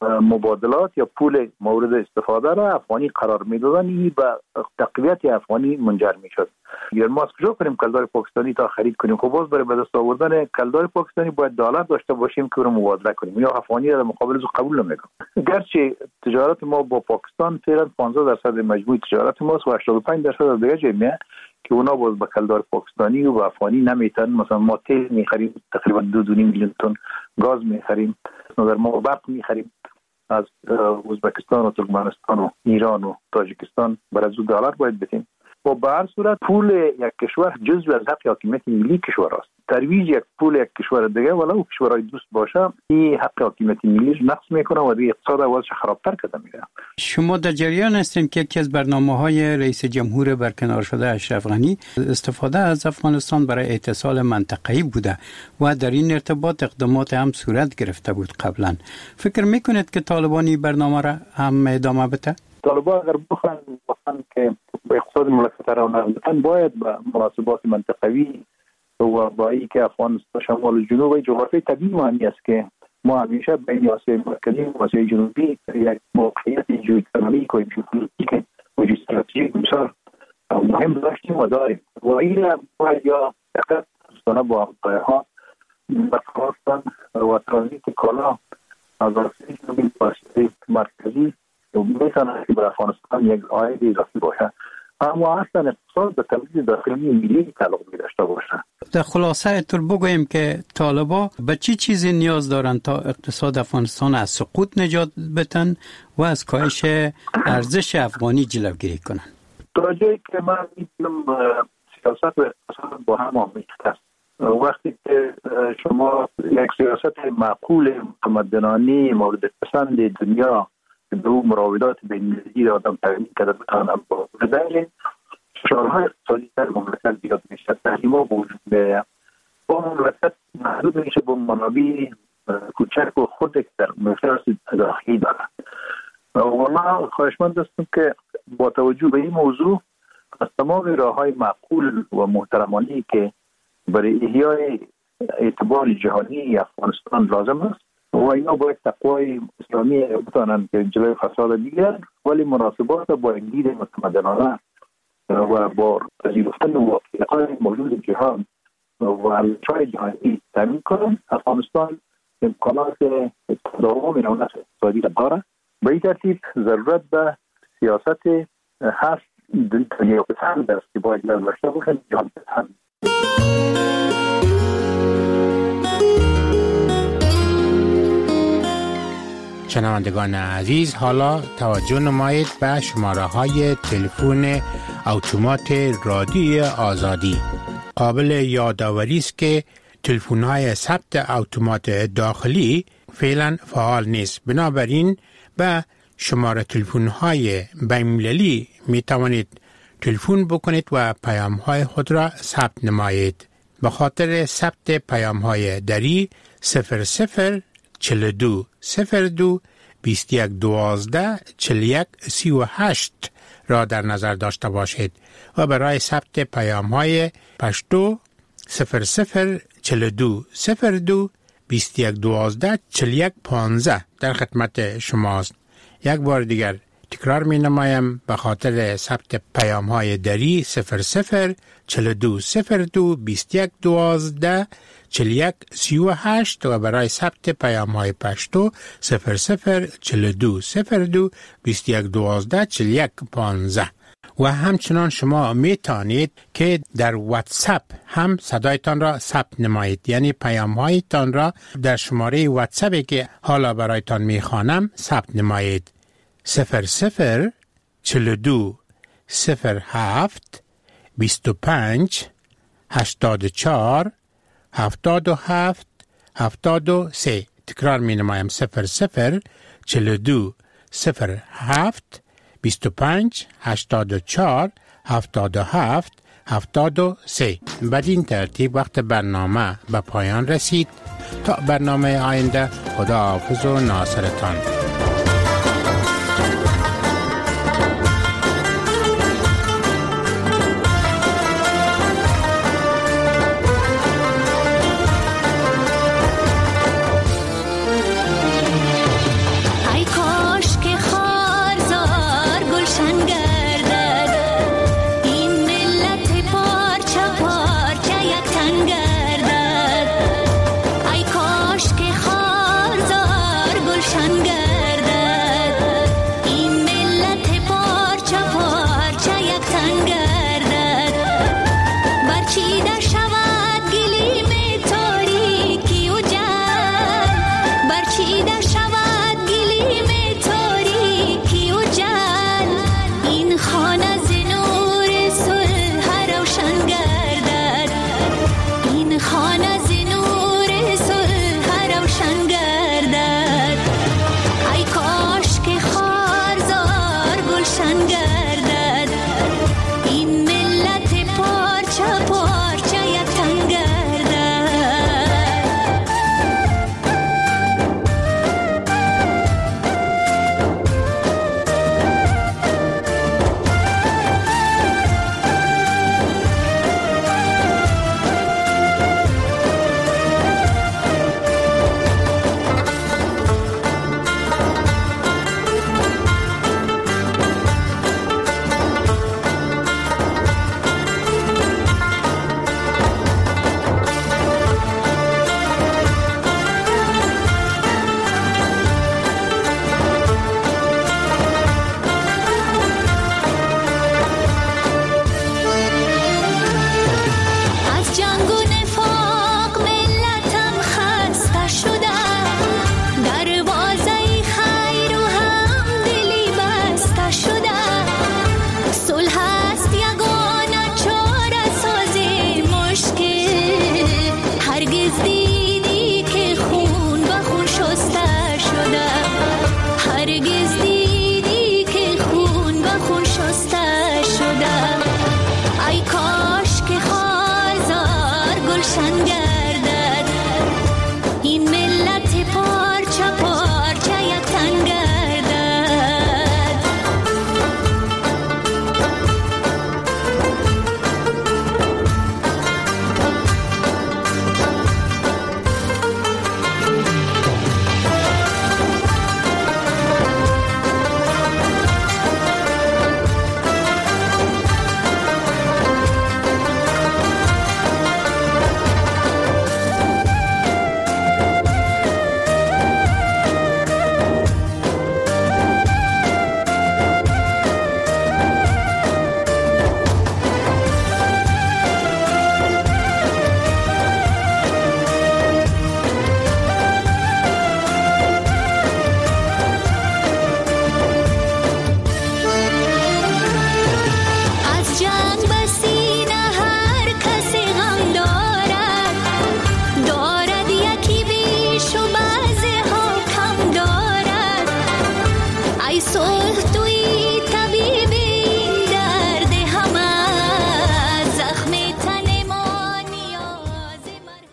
Speaker 9: مبادلات یا پول مورد استفاده را افغانی قرار میدادن، این به تقویت افغانی منجر میشد. یا ما از کجا کنیم کلدار پاکستانی تا خرید کنیم؟ خب باز برای به دست آوردن کلدار پاکستانی باید دلار داشته باشیم که رو مبادله کنیم، یا افغانی را در مقابل از قبول نمیکنیم. گرچه تجارت ما با پاکستان فعلا 15% مجموع تجارت ماست و 85% از دیگه جامعه که اونا باز با کلدار پاکستانی و افغانی نمیتن. مثلا ما تیل میخریم تقریبا 2.5 میلیون تن گاز میخریم، در ما برق میخریم از ازبکستان و ترکمنستان و ایران و تاجیکستان، برای از دلار باید بدیم. و به هر صورت پول یک کشور جزو از حق حاکمیت ملی کشور است. ترویج یک پول یک کشور دیگه ولو کشورهای دوست باشه این حق حاکمیت ملی رو نقض میکنه و دیگه اقتصاد وضعش خرابتر کرده میره.
Speaker 18: شما در جریان هستین که یکی از برنامه‌های رئیس جمهور برکنار شده اشرف غنی استفاده از افغانستان برای اتصال منطقه‌ای بوده و در این ارتباط اقدامات هم صورت گرفته بود قبلا. فکر میکنید که طالبانی برنامه را هم ادامه بده؟
Speaker 9: طالبان اگر بخوان که به اقتصاد مملکت را نرسن باید به مناسبات منطقوی و با اینکه افغانستان شمال و جنوب و جغرافی طبیعی معنی است که ما همیشه بین آسیای مرکزی و آسیای جنوبی یک موقعیت ژئوپلیتیک و ژئوپلیتیک و ژئوستراتژیک بسیار مهم داشتیم و داریم و این را باید یا فقط دوستانه با همکارها برقرار کنند و ترانزیت کالا از آسیای جنوبی و آسیای مرکزی میتونه که برای افغانستان یک عاید اضافی باشه، اما اصلا اقتصاد به تولید داخلی ملی تعلق داشته باشه.
Speaker 18: در خلاصه طور بگوییم که طالبا به چی چیزی نیاز دارند تا اقتصاد افغانستان از سقوط نجات بدن و از کاهش ارزش افغانی جلوگیری کنند؟
Speaker 9: تا جایی که من می‌بینم سیاست و اقتصاد با هم آمیخته است. وقتی که شما یک سیاست معقول متمدنانه مورد پسند دنیا دو مراودات بین‌المللی را آدم تغییر کرده بتانم با بدل فشارهای اقتصادی در مملکت زیاد میشه، تحریم‌ها وجود میاد، با مملکت محدود میشه با منابع کوچک و خود که در مملکت داخلی دارن. و من خواهشمند هستم که با توجه به این موضوع از تمام راه‌های معقول و محترمانه که برای احیای اعتبار جهانی افغانستان لازم است و اینا باید تقوای اسلامی بتانند که جلوی فساد دیگر، ولی مناسبات با دید متمدنانه و با پذیرفتن واقعیت‌های موجود جهان و ارزش‌های جهانی تامین کنند. افغانستان امکانات تداوم نوعیت اقتصادی دارد. به این ترتیب ضرورت به سیاست هست دنیا پسند است که باید داشته باشد، جهان پسند.
Speaker 18: شنوندگان عزیز، حالا توجه نمایید به شماره های تلفن اتومات رادیوی آزادی. قابل یادآوری است که تلفن های ثبت اتومات داخلی فعلا فعال نیست، بنابراین به شماره تلفن های بین‌المللی می توانید تلفن بکنید و پیام های خود را ثبت نمایید. به خاطر ثبت پیام های دری 0042 02 21 12 41 38 را در نظر داشته باشید و برای ثبت پیام های پشتو 0042 02 21 12 41 15 در خدمت شماست. یک بار دیگر تکرار می نمایم. به خاطر ثبت پیام های دری 0042 02 21 12 41 38 و برای ثبت پیام های پشتو 0042 02 21 12 41 15. و همچنان شما می توانید که در واتساپ هم صدایتان را ثبت نمایید، یعنی پیام هایتان را در شماره واتساپی که حالا برایتان می خوانم ثبت نمایید. 0042 07 25 84 77 73. تکرار می نمایم. 0042 07 25 84 77 73. بدین ترتیب وقت برنامه به پایان رسید. تا برنامه آینده، خدا حافظ و ناصرتان.
Speaker 10: ای کاش که خارزار گلشن گشت.